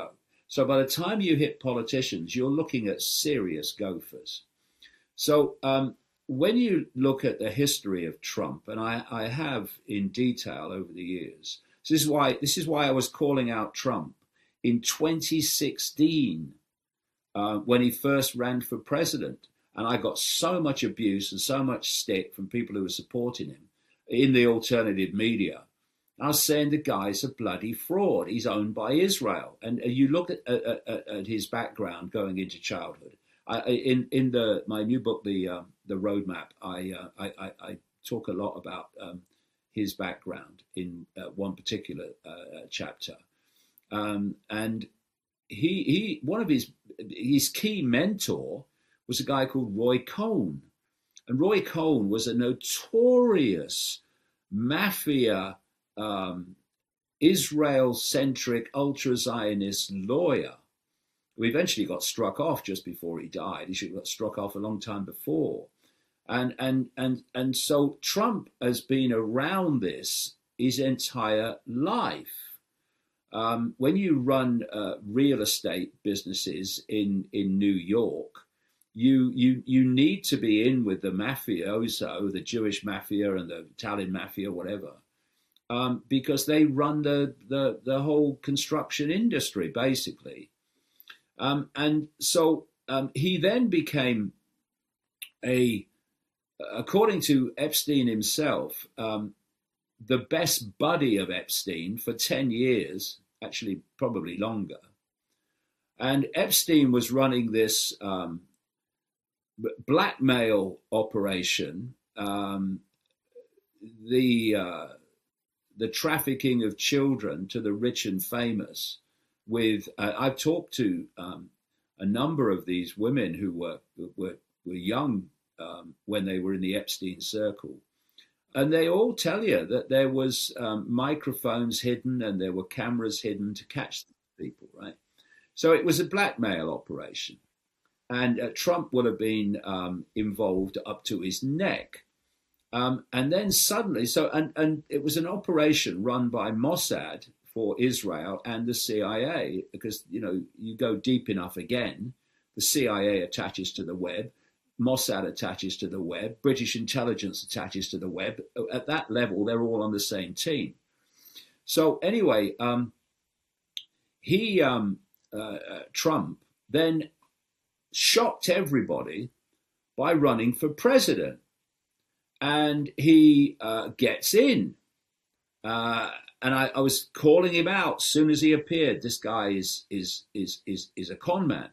So by the time you hit politicians, you're looking at serious gophers. So um, when you look at the history of Trump, and I, I have in detail over the years, this is why this is why I was calling out Trump in twenty sixteen uh, when he first ran for president, and I got so much abuse and so much stick from people who were supporting him in the alternative media. I was saying the guy's a bloody fraud. He's owned by Israel. And you look at, at, at, at his background going into childhood. I, in in the my new book, the uh, the Roadmap, I, uh, I I talk a lot about um, his background in uh, one particular uh, chapter. Um, and he he one of his his key mentor was a guy called Roy Cohn, and Roy Cohn was a notorious mafia. Um, Israel-centric ultra-Zionist lawyer who eventually got struck off just before he died. He should have got struck off a long time before. And and and and so Trump has been around this his entire life. Um, when you run uh, real estate businesses in, in New York, you you you need to be in with the mafioso, the Jewish mafia and the Italian mafia, whatever. Um, because they run the, the, the whole construction industry, basically. Um, and so um, he then became a, according to Epstein himself, um, the best buddy of Epstein for ten years, actually probably longer. And Epstein was running this um, blackmail operation, um, the... Uh, the trafficking of children to the rich and famous. With uh, I've talked to um, a number of these women who were were, were young um, when they were in the Epstein circle, and they all tell you that there was um, microphones hidden and there were cameras hidden to catch people, right? So it was a blackmail operation, and uh, Trump would have been um, involved up to his neck. Um, and then suddenly, so and, and it was an operation run by Mossad for Israel and the C I A, because, you know, you go deep enough again, the C I A attaches to the web, Mossad attaches to the web, British intelligence attaches to the web. At that level, they're all on the same team. So anyway, um, he, um, uh, uh, Trump, then shocked everybody by running for president. And he uh, gets in. Uh, and I, I was calling him out as soon as he appeared. This guy is is is is is a con man,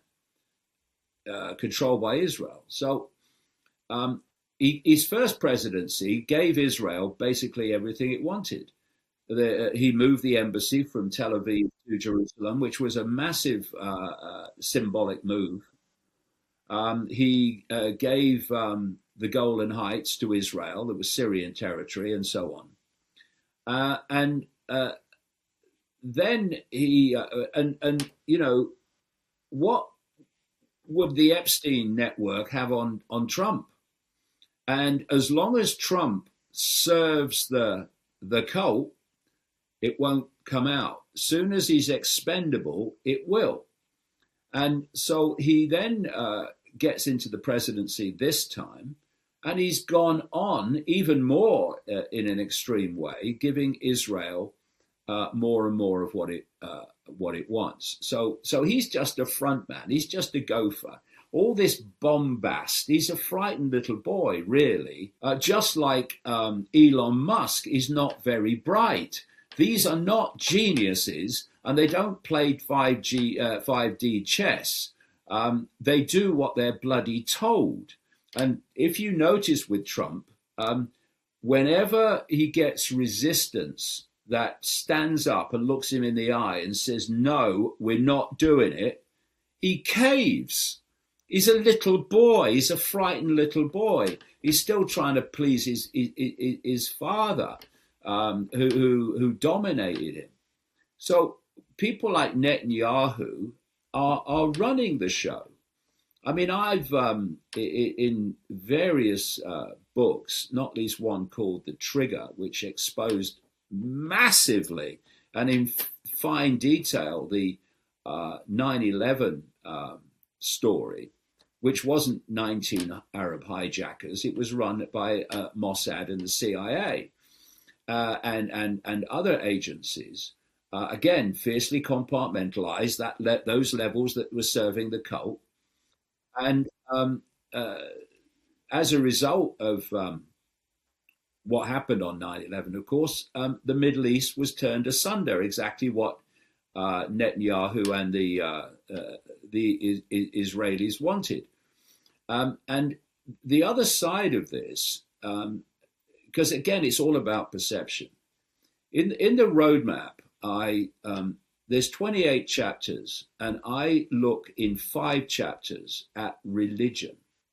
uh, controlled by Israel. So um, he, his first presidency gave Israel basically everything it wanted. The, uh, he moved the embassy from Tel Aviv to Jerusalem, which was a massive uh, uh, symbolic move. Um, he uh, gave um, the Golan Heights to Israel, that was Syrian territory, and so on. Uh, and uh, then he, uh, and, and, you know, what would the Epstein network have on, on Trump? And as long as Trump serves the, the cult, it won't come out. As soon as he's expendable, it will. And so he then uh, gets into the presidency this time, and he's gone on even more uh, in an extreme way, giving Israel uh, more and more of what it uh, what it wants. So, so he's just a front man. He's just a gopher. All this bombast. He's a frightened little boy, really. Uh, just like um, Elon Musk is not very bright. These are not geniuses, and they don't play five G, uh, five D chess. Um, they do what they're bloody told. And if you notice with Trump, um, whenever he gets resistance that stands up and looks him in the eye and says, no, we're not doing it, he caves. He's a little boy. He's a frightened little boy. He's still trying to please his his, his father, um, who, who who dominated him. So people like Netanyahu are are running the show. I mean, I've um, in various uh, books, not least one called The Trigger, which exposed massively and in fine detail the uh, nine eleven um, story, which wasn't nineteen Arab hijackers. It was run by uh, Mossad and the C I A uh, and, and, and other agencies. Uh, again, fiercely compartmentalized, that le- those levels that were serving the cult. And um, uh, as a result of um, what happened on nine eleven, of course, um, the Middle East was turned asunder, exactly what uh, Netanyahu and the, uh, uh, the I- I- Israelis wanted. Um, and the other side of this, because um, again, it's all about perception. In, in the roadmap, I um, there's twenty-eight chapters, and I look in five chapters at religion.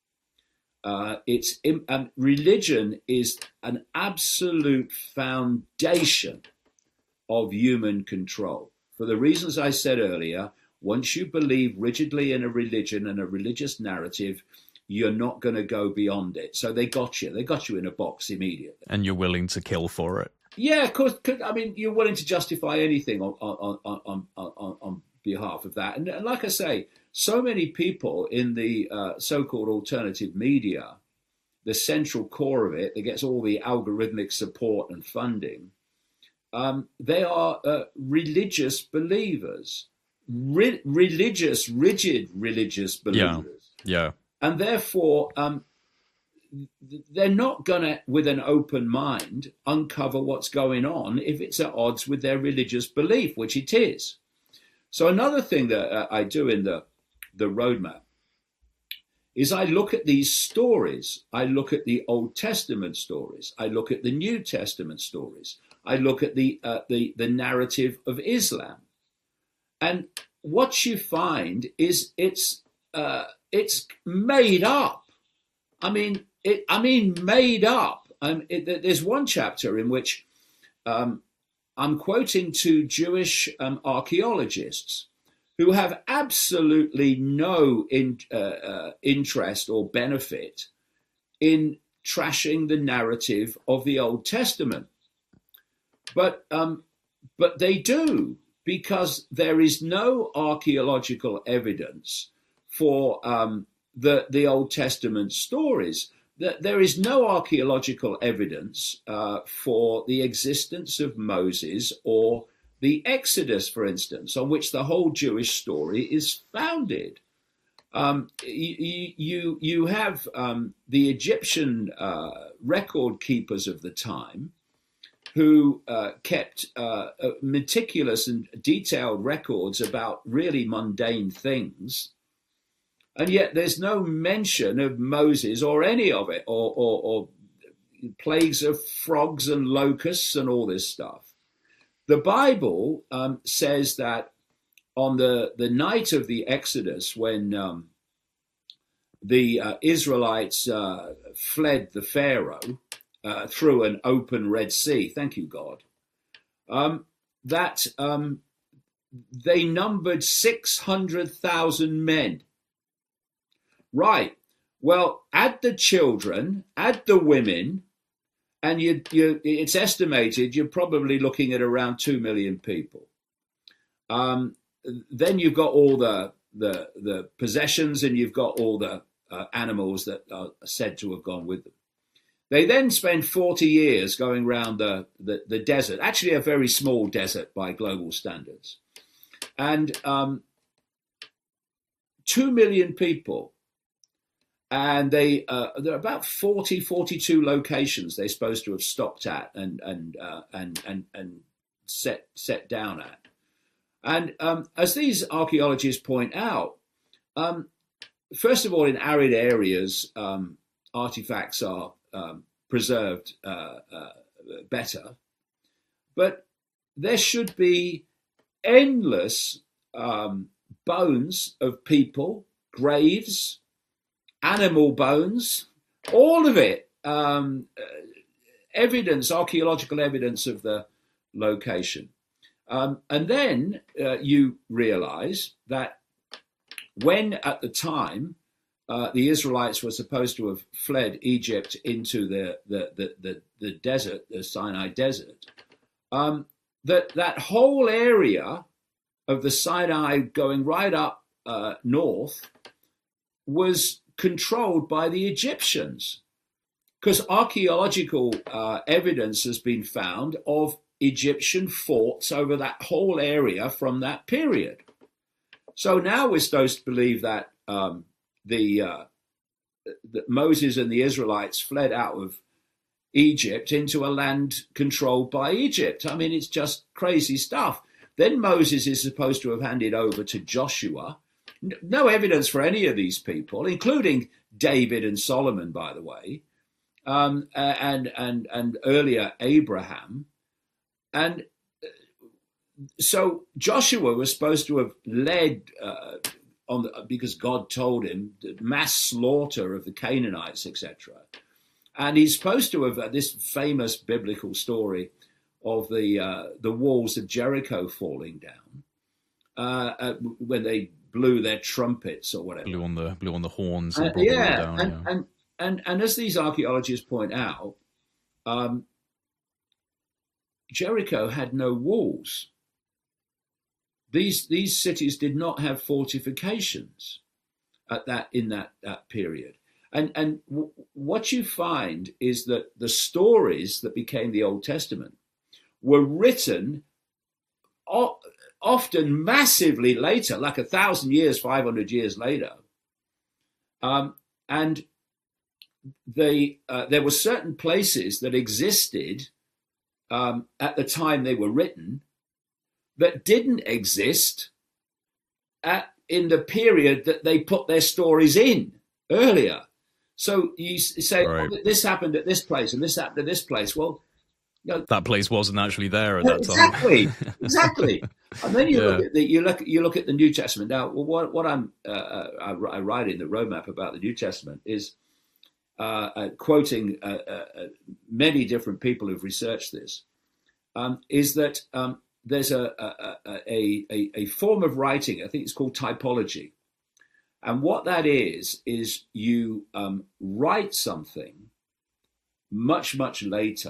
Uh, it's um, religion is an absolute foundation of human control. For the reasons I said earlier, once you believe rigidly in a religion and a religious narrative, you're not going to go beyond it. So they got you. They got you in a box immediately. And you're willing to kill for it. Yeah, of course. I mean, you're willing to justify anything on on on on, on, on behalf of that. And, and like I say, so many people in the uh, so-called alternative media, the central core of it that gets all the algorithmic support and funding, um, they are uh, religious believers, Re- religious, rigid religious believers. Yeah. Yeah. And therefore, um, they're not going to, with an open mind, uncover what's going on if it's at odds with their religious belief, which it is. So another thing that uh, I do in the, the roadmap is I look at these stories. I look at the Old Testament stories. I look at the New Testament stories. I look at the uh, the, the narrative of Islam. And what you find is it's uh, it's made up. I mean, it, I mean, made up. Um, it, there's one chapter in which um, I'm quoting two Jewish um, archaeologists who have absolutely no in, uh, uh, interest or benefit in trashing the narrative of the Old Testament. But um, but they do, because there is no archaeological evidence for um, the, the Old Testament stories. There is no archaeological evidence uh, for the existence of Moses or the Exodus, for instance, on which the whole Jewish story is founded. Um, you, you, you have um, the Egyptian uh, record keepers of the time who uh, kept uh, meticulous and detailed records about really mundane things. And yet there's no mention of Moses or any of it, or, or, or plagues of frogs and locusts and all this stuff. The Bible um, says that on the, the night of the Exodus, when um, the uh, Israelites uh, fled the Pharaoh uh, through an open Red Sea, thank you, God, um, that um, they numbered six hundred thousand men. Right. Well, add the children, add the women, and you, you, it's estimated you're probably looking at around two million people. Um, then you've got all the, the, the possessions, and you've got all the uh, animals that are said to have gone with them. They then spend forty years going around the, the, the desert, actually a very small desert by global standards. And um, two million people. And they, uh, there are about forty, forty-two locations they're supposed to have stopped at and and uh, and and and set set down at. And um, as these archaeologists point out, um, first of all, in arid areas, um, artifacts are um, preserved uh, uh, better. But there should be endless um, bones of people, graves, animal bones, all of it, um, uh, evidence, archaeological evidence of the location. Um, and then uh, you realize that when at the time uh, the Israelites were supposed to have fled Egypt into the, the, the, the, the desert, the Sinai desert, um, that that whole area of the Sinai going right up uh, north was controlled by the Egyptians, because archaeological uh, evidence has been found of Egyptian forts over that whole area from that period. So now we're supposed to believe that um, the uh, that Moses and the Israelites fled out of Egypt into a land controlled by Egypt. I mean, it's just crazy stuff. Then Moses is supposed to have handed over to Joshua. No evidence for any of these people, including David and Solomon, by the way, um, and and and earlier Abraham. And so Joshua was supposed to have led uh, on the, because God told him the mass slaughter of the Canaanites, et cetera. And he's supposed to have uh, this famous biblical story of the uh, the walls of Jericho falling down uh, uh, when they blew their trumpets or whatever. Blew on the blew on the horns. And and yeah, down, and, yeah. and and and as these archaeologists point out, um, Jericho had no walls. These these cities did not have fortifications at that in that, that period. And and w- what you find is that the stories that became the Old Testament were written o- often massively later, like a thousand years, five hundred years later. Um, and they uh, there were certain places that existed um, at the time they were written that didn't exist at in the period that they put their stories in earlier. So you say, right. oh, this happened at this place and this happened at this place. Well, you know, that place wasn't actually there at that exactly, time. Exactly, exactly. And then you yeah. look at the, you look you look at the New Testament. Now, well, what what I'm uh, I, I write in the roadmap about the New Testament is uh, uh, quoting uh, uh, many different people who've researched this. Um, is that um, there's a a, a a a form of writing, I think it's called typology. And what that is, is you um, write something much, much later,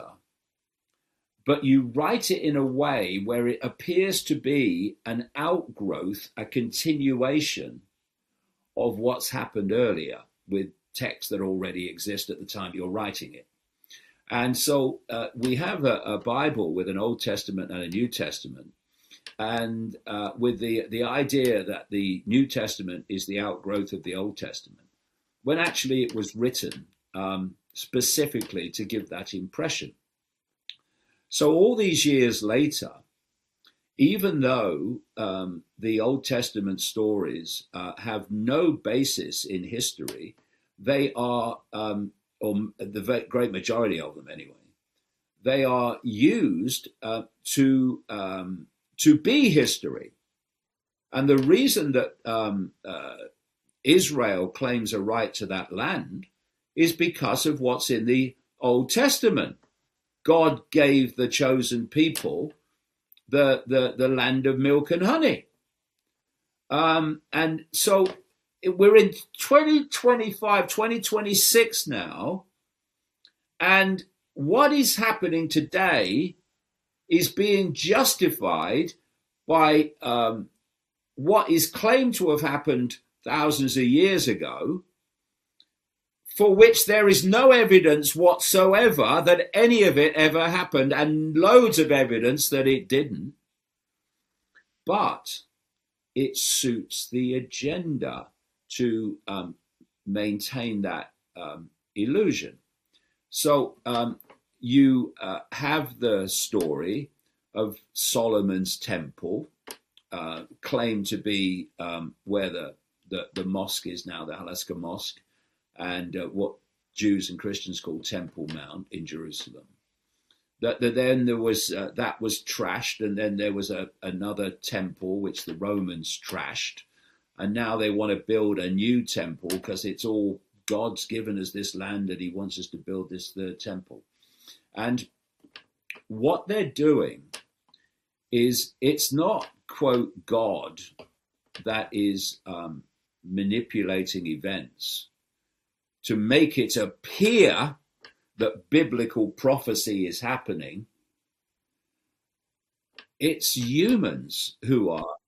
but you write it in a way where it appears to be an outgrowth, a continuation of what's happened earlier with texts that already exist at the time you're writing it. And so uh, we have a, a Bible with an Old Testament and a New Testament. And uh, with the, the idea that the New Testament is the outgrowth of the Old Testament, when actually it was written um, specifically to give that impression. So all these years later, even though um, the Old Testament stories uh, have no basis in history, they are, um, or the great majority of them anyway, they are used uh, to... Um, to be history. And the reason that um, uh, Israel claims a right to that land is because of what's in the Old Testament. God gave the chosen people the, the, the land of milk and honey. Um, and so we're in twenty twenty-five, twenty twenty-six now, and what is happening today is being justified by um, what is claimed to have happened thousands of years ago, for which there is no evidence whatsoever that any of it ever happened, and loads of evidence that it didn't. But it suits the agenda to um, maintain that um, illusion. So, um, You uh, have the story of Solomon's temple, uh, claimed to be um, where the, the, the mosque is now, the Al-Aqsa Mosque, and uh, what Jews and Christians call Temple Mount in Jerusalem. That, that then there was uh, that was trashed, and then there was a, another temple which the Romans trashed, and now they want to build a new temple because it's all God's given us this land, and He wants us to build this third temple. And what they're doing is, it's not, quote, God that is um, manipulating events to make it appear that biblical prophecy is happening. It's humans who are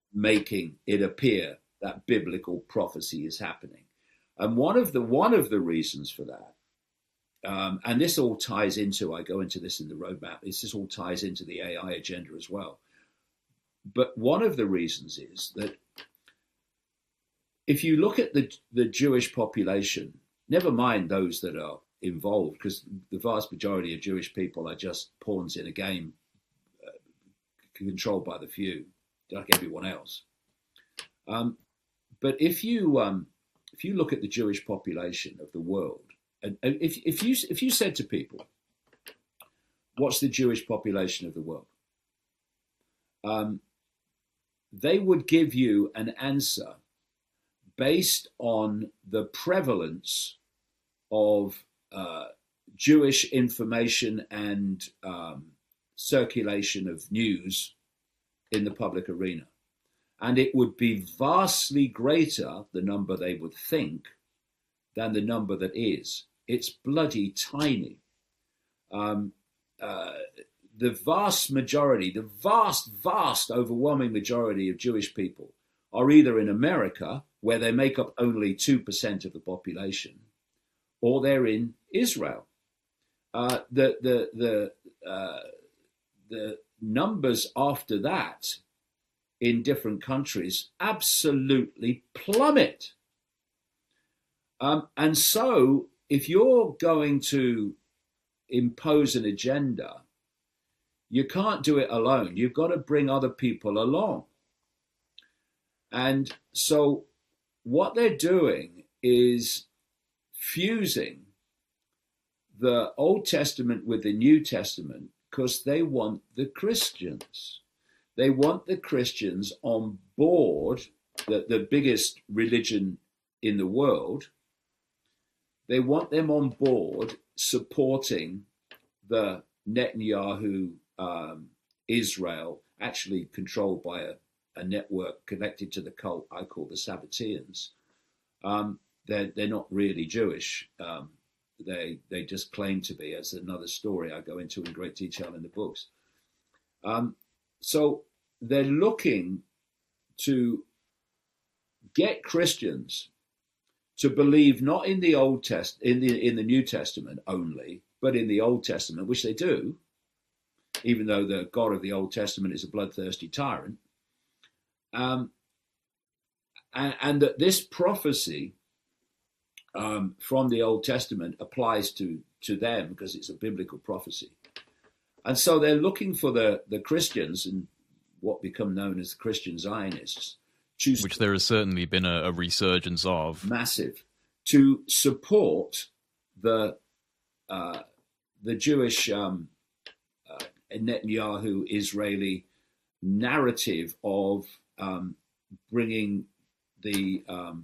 making it appear that biblical prophecy is happening. And one of the one of the reasons for that, um, and this all ties into, I go into this in the roadmap, this, this all ties into the A I agenda as well. But one of the reasons is that if you look at the, the Jewish population, never mind those that are involved, because the vast majority of Jewish people are just pawns in a game uh, controlled by the few, like everyone else. Um, but if you um, if you look at the Jewish population of the world, and, and if if you if you said to people, "What's the Jewish population of the world?" Um, they would give you an answer based on the prevalence of uh, Jewish information and um, circulation of news in the public arena. And it would be vastly greater, the number they would think, than the number that is. It's bloody tiny. Um, uh, the vast majority, the vast, vast, overwhelming majority of Jewish people are either in America, where they make up only two percent of the population, or they're in Israel. Uh, the the the uh, the numbers after that in different countries absolutely plummet. Um, and so, if you're going to impose an agenda, you can't do it alone. You've got to bring other people along. And so what they're doing is fusing the Old Testament with the New Testament because they want the Christians. They want the Christians on board, the, the biggest religion in the world. They want them on board supporting the Netanyahu um, Israel, actually controlled by a, a network connected to the cult I call the Sabbateans. Um, they're, they're not really Jewish. Um, they they just claim to be, as another story I go into in great detail in the books. Um, so they're looking to get Christians to believe not in the Old Test, in the in the New Testament only, but in the Old Testament, which they do, even though the God of the Old Testament is a bloodthirsty tyrant, um, and, and that this prophecy um, from the Old Testament applies to to them because it's a biblical prophecy, and so they're looking for the the Christians and what become known as the Christian Zionists. Which there has certainly been a, a resurgence of. Massive. To support the uh, the Jewish um, uh, Netanyahu Israeli narrative of um, bringing the um,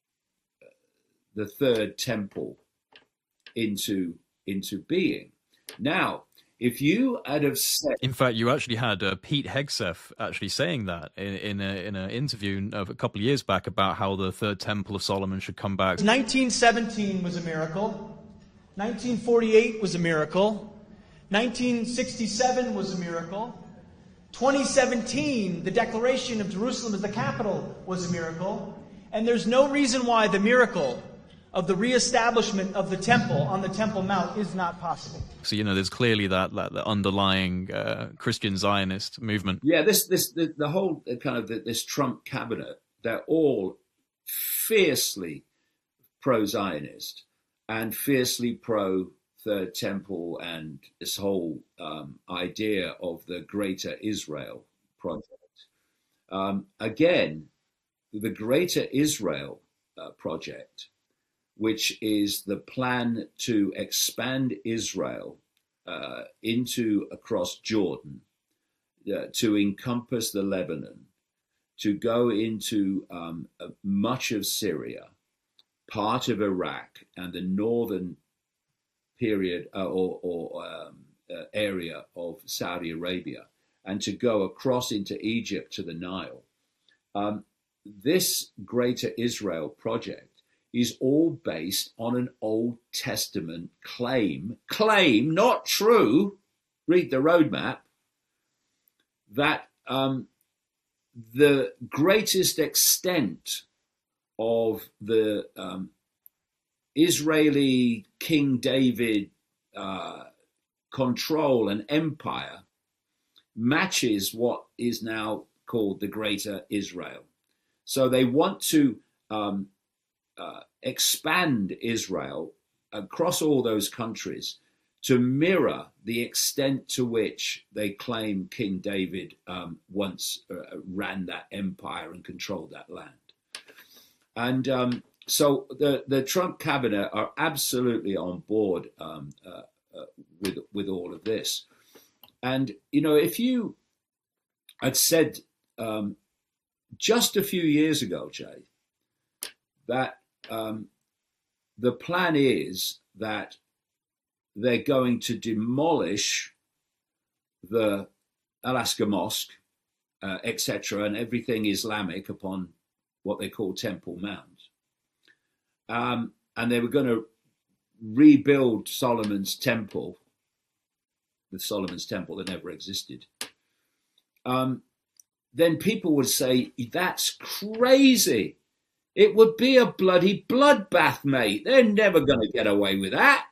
the third temple into into being. Now, if you had have said, in fact, you actually had uh, Pete Hegseth actually saying that in in, a, in an interview of a couple of years back about how the third temple of Solomon should come back. nineteen seventeen was a miracle. nineteen forty-eight was a miracle. nineteen sixty-seven was a miracle. twenty seventeen, the declaration of Jerusalem as the capital was a miracle. And there's no reason why the miracle of the reestablishment of the temple on the Temple Mount is not possible. So, you know, there's clearly that, that, that underlying uh, Christian Zionist movement. Yeah, this this the, the whole kind of the, this Trump cabinet, they're all fiercely pro-Zionist and fiercely pro-Third Temple and this whole um, idea of the Greater Israel project. Um, again, the Greater Israel uh, project, which is the plan to expand Israel uh, into across Jordan, uh, to encompass the Lebanon, to go into um, uh, much of Syria, part of Iraq, and the northern period uh, or, or um, uh, area of Saudi Arabia, and to go across into Egypt to the Nile. Um, this Greater Israel project is all based on an Old Testament claim, claim, not true, read the roadmap, that um, the greatest extent of the um, Israeli King David uh, control and empire matches what is now called the Greater Israel. So they want to um, uh, expand Israel across all those countries to mirror the extent to which they claim King David um, once uh, ran that empire and controlled that land. And um, so the, the Trump cabinet are absolutely on board um, uh, uh, with, with all of this. And, you know, if you had said um, just a few years ago, Jay, that um, the plan is that they're going to demolish the Al-Aqsa Mosque, uh, et cetera, and everything Islamic upon what they call Temple Mount. Um, and they were going to rebuild Solomon's temple, the Solomon's temple that never existed. Um, then people would say, that's crazy. It would be a bloody bloodbath, mate. They're never going to get away with that.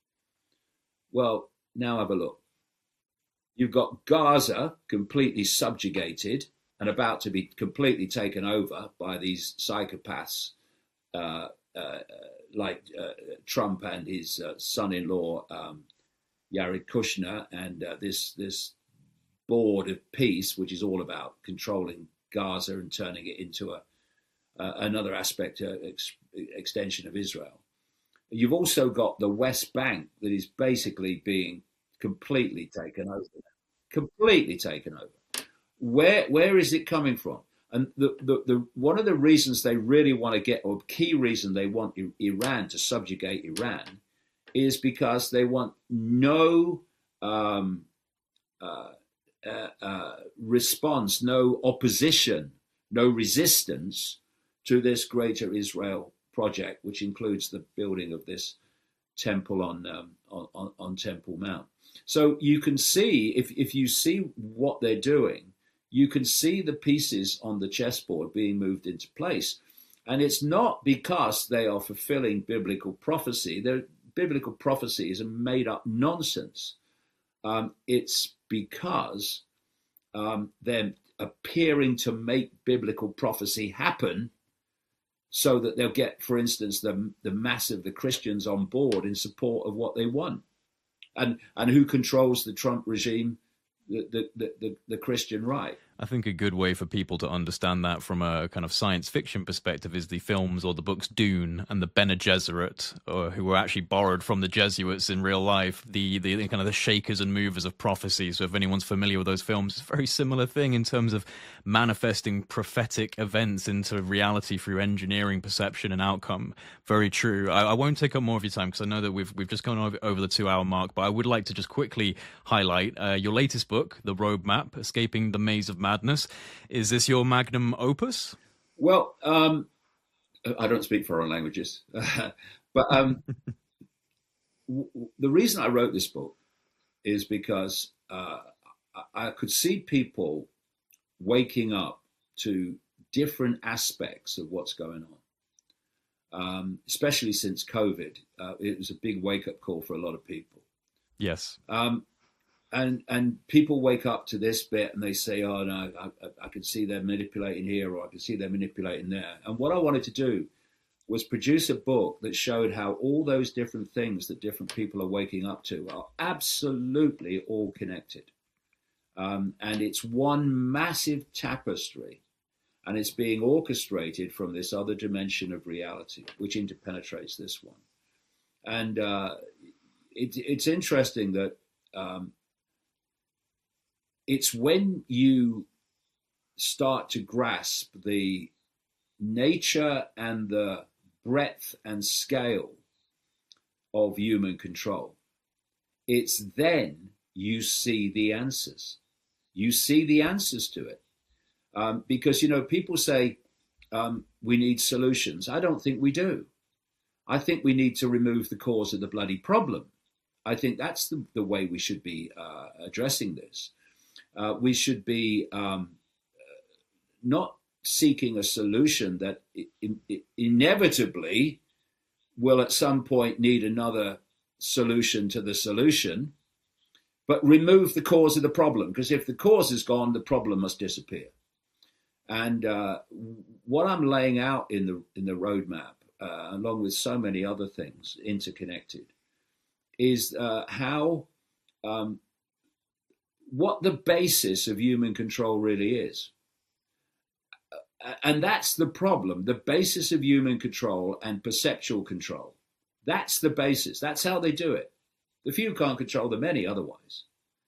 Well, now have a look. You've got Gaza completely subjugated and about to be completely taken over by these psychopaths uh, uh, like uh, Trump and his uh, son-in-law, um, Jared Kushner, and uh, this, this board of peace, which is all about controlling Gaza and turning it into a uh, another aspect, uh, ex- extension of Israel. You've also got the West Bank that is basically being completely taken over. Completely taken over. Where where is it coming from? And the, the, the one of the reasons they really want to get, or key reason they want Iran to subjugate Iran, is because they want no um, uh, uh, uh, response, no opposition, no resistance to this Greater Israel project, which includes the building of this temple on um, on, on Temple Mount. So you can see, if, if you see what they're doing, you can see the pieces on the chessboard being moved into place. And it's not because they are fulfilling biblical prophecy. Their biblical prophecy is a made-up nonsense. Um, it's because um, they're appearing to make biblical prophecy happen so that they'll get, for instance, the, the mass of the Christians on board in support of what they want. And and who controls the Trump regime? The, the, the, the Christian right. I think a good way for people to understand that from a kind of science fiction perspective is the films or the books Dune and the Bene Gesserit, or who were actually borrowed from the Jesuits in real life, the, the kind of the shakers and movers of prophecy. So if anyone's familiar with those films, it's a very similar thing in terms of manifesting prophetic events into reality through engineering, perception and outcome. Very true. I, I won't take up more of your time because I know that we've we've just gone over, over the two hour mark, but I would like to just quickly highlight uh, your latest book, The Roadmap, Escaping the Maze of Madness. Is this your magnum opus? Well, um, I don't speak foreign languages, but um, w- the reason I wrote this book is because uh, I-, I could see people waking up to different aspects of what's going on, um, especially since COVID. Uh, it was a big wake-up call for a lot of people. Yes. Um, And and people wake up to this bit and they say, oh, no, I, I can see they're manipulating here, or I can see they're manipulating there. And what I wanted to do was produce a book that showed how all those different things that different people are waking up to are absolutely all connected. Um, and it's one massive tapestry, and it's being orchestrated from this other dimension of reality, which interpenetrates this one. And uh, it, it's interesting that um, it's when you start to grasp the nature and the breadth and scale of human control, it's then you see the answers. You see the answers to it. Um, because, you know, people say um, we need solutions. I don't think we do. I think we need to remove the cause of the bloody problem. I think that's the, the way we should be uh, addressing this. Uh, we should be um, not seeking a solution that in, in, inevitably will at some point need another solution to the solution, but remove the cause of the problem. Because if the cause is gone, the problem must disappear. And uh, what I'm laying out in the in the roadmap, uh, along with so many other things interconnected, is uh, how um, what the basis of human control really is. And that's the problem, the basis of human control and perceptual control. That's the basis. That's how they do it. The few can't control the many otherwise.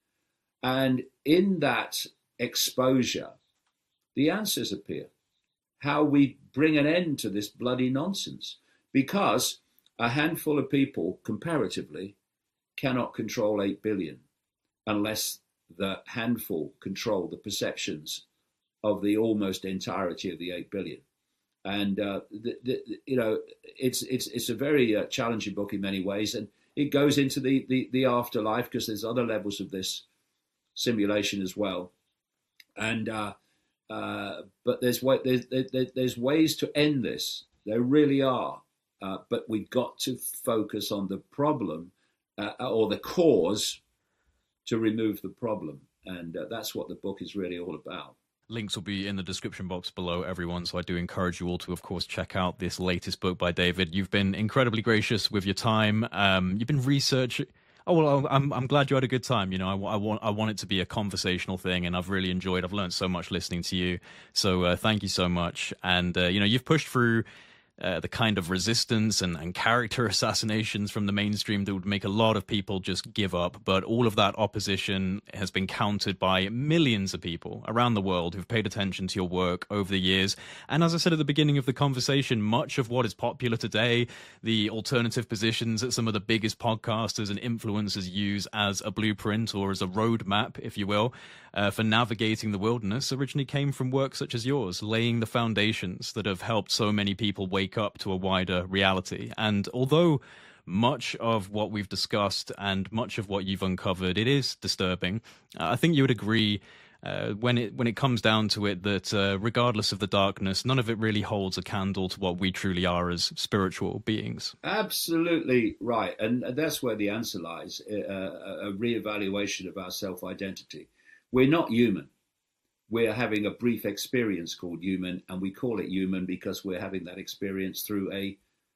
And in that exposure, the answers appear. How we bring an end to this bloody nonsense. Because a handful of people, comparatively, cannot control eight billion unless the handful control the perceptions of the almost entirety of the eight billion. And, uh, the, the, you know, it's it's it's a very uh, challenging book in many ways. And it goes into the, the, the afterlife, because there's other levels of this simulation as well. And uh, uh, but there's, way, there's, there, there's ways to end this. There really are. Uh, but we've got to focus on the problem uh, or the cause to remove the problem. And uh, that's what the book is really all about. Links will be in the description box below, everyone. So I do encourage you all to, of course, check out this latest book by David. You've been incredibly gracious with your time. Um, you've been researching. Oh, well, I'm I'm glad you had a good time. You know, I, I want I want it to be a conversational thing, and I've really enjoyed. I've learned so much listening to you. So uh, thank you so much. And uh, you know, you've pushed through Uh, the kind of resistance and, and character assassinations from the mainstream that would make a lot of people just give up. But all of that opposition has been countered by millions of people around the world who've paid attention to your work over the years. And as I said at the beginning of the conversation, much of what is popular today, the alternative positions that some of the biggest podcasters and influencers use as a blueprint or as a roadmap, if you will, uh, for navigating the wilderness, originally came from work such as yours, laying the foundations that have helped so many people wake up to a wider reality. And although much of what we've discussed and much of what you've uncovered, it is disturbing, uh, I think you would agree uh, when it when it comes down to it that uh, regardless of the darkness, none of it really holds a candle to what we truly are as spiritual beings. Absolutely right. And that's where the answer lies, uh, a reevaluation of our self-identity. We're not human. We're having a brief experience called human, and we call it human because we're having that experience through a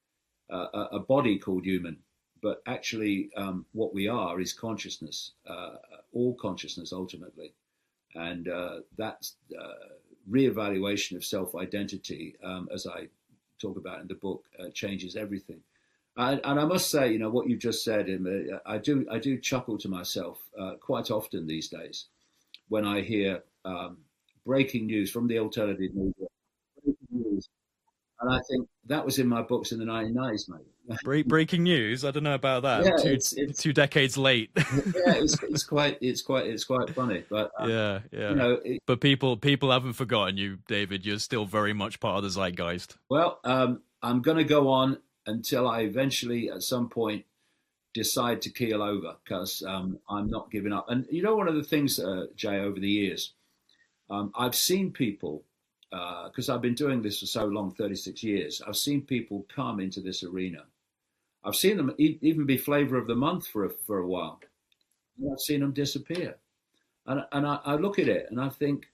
a, a body called human. But actually, um, what we are is consciousness, uh, all consciousness ultimately. And uh, that uh, reevaluation of self-identity, um, as I talk about in the book, uh, changes everything. And, and I must say, you know, what you just said, I do I do chuckle to myself uh, quite often these days when I hear um, breaking news from the alternative media. Breaking news. And I think that was in my books in the nineteen nineties, mate. Break, breaking news? I don't know about that. Yeah, two, it's, it's, two decades late. yeah, it's, it's quite, it's quite, it's quite funny. But um, yeah, yeah. You know, it, but people, people haven't forgotten you, David. You're still very much part of the zeitgeist. Well, um, I'm going to go on until I eventually, at some point, decide to keel over, because um, I'm not giving up. And you know, one of the things, uh, Jay, over the years, um, I've seen people, because uh, I've been doing this for so long, thirty-six years, I've seen people come into this arena. I've seen them e- even be flavor of the month for a, for a while. And I've seen them disappear. And, and I, I look at it and I think,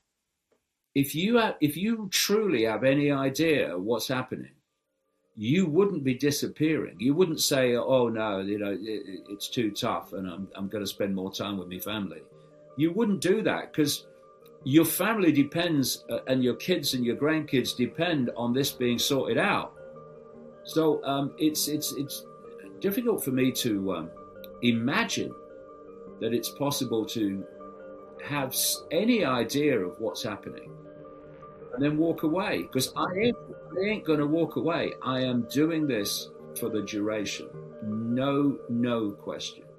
if you have, if you truly have any idea what's happening, you wouldn't be disappearing. You wouldn't say, oh, no, you know, it, it's too tough and I'm, I'm going to spend more time with my family. You wouldn't do that, because your family depends uh, and your kids and your grandkids depend on this being sorted out. So um, it's it's it's difficult for me to um, imagine that it's possible to have any idea of what's happening and then walk away, because I ain't, I ain't going to walk away. I am doing this for the duration. No, no question.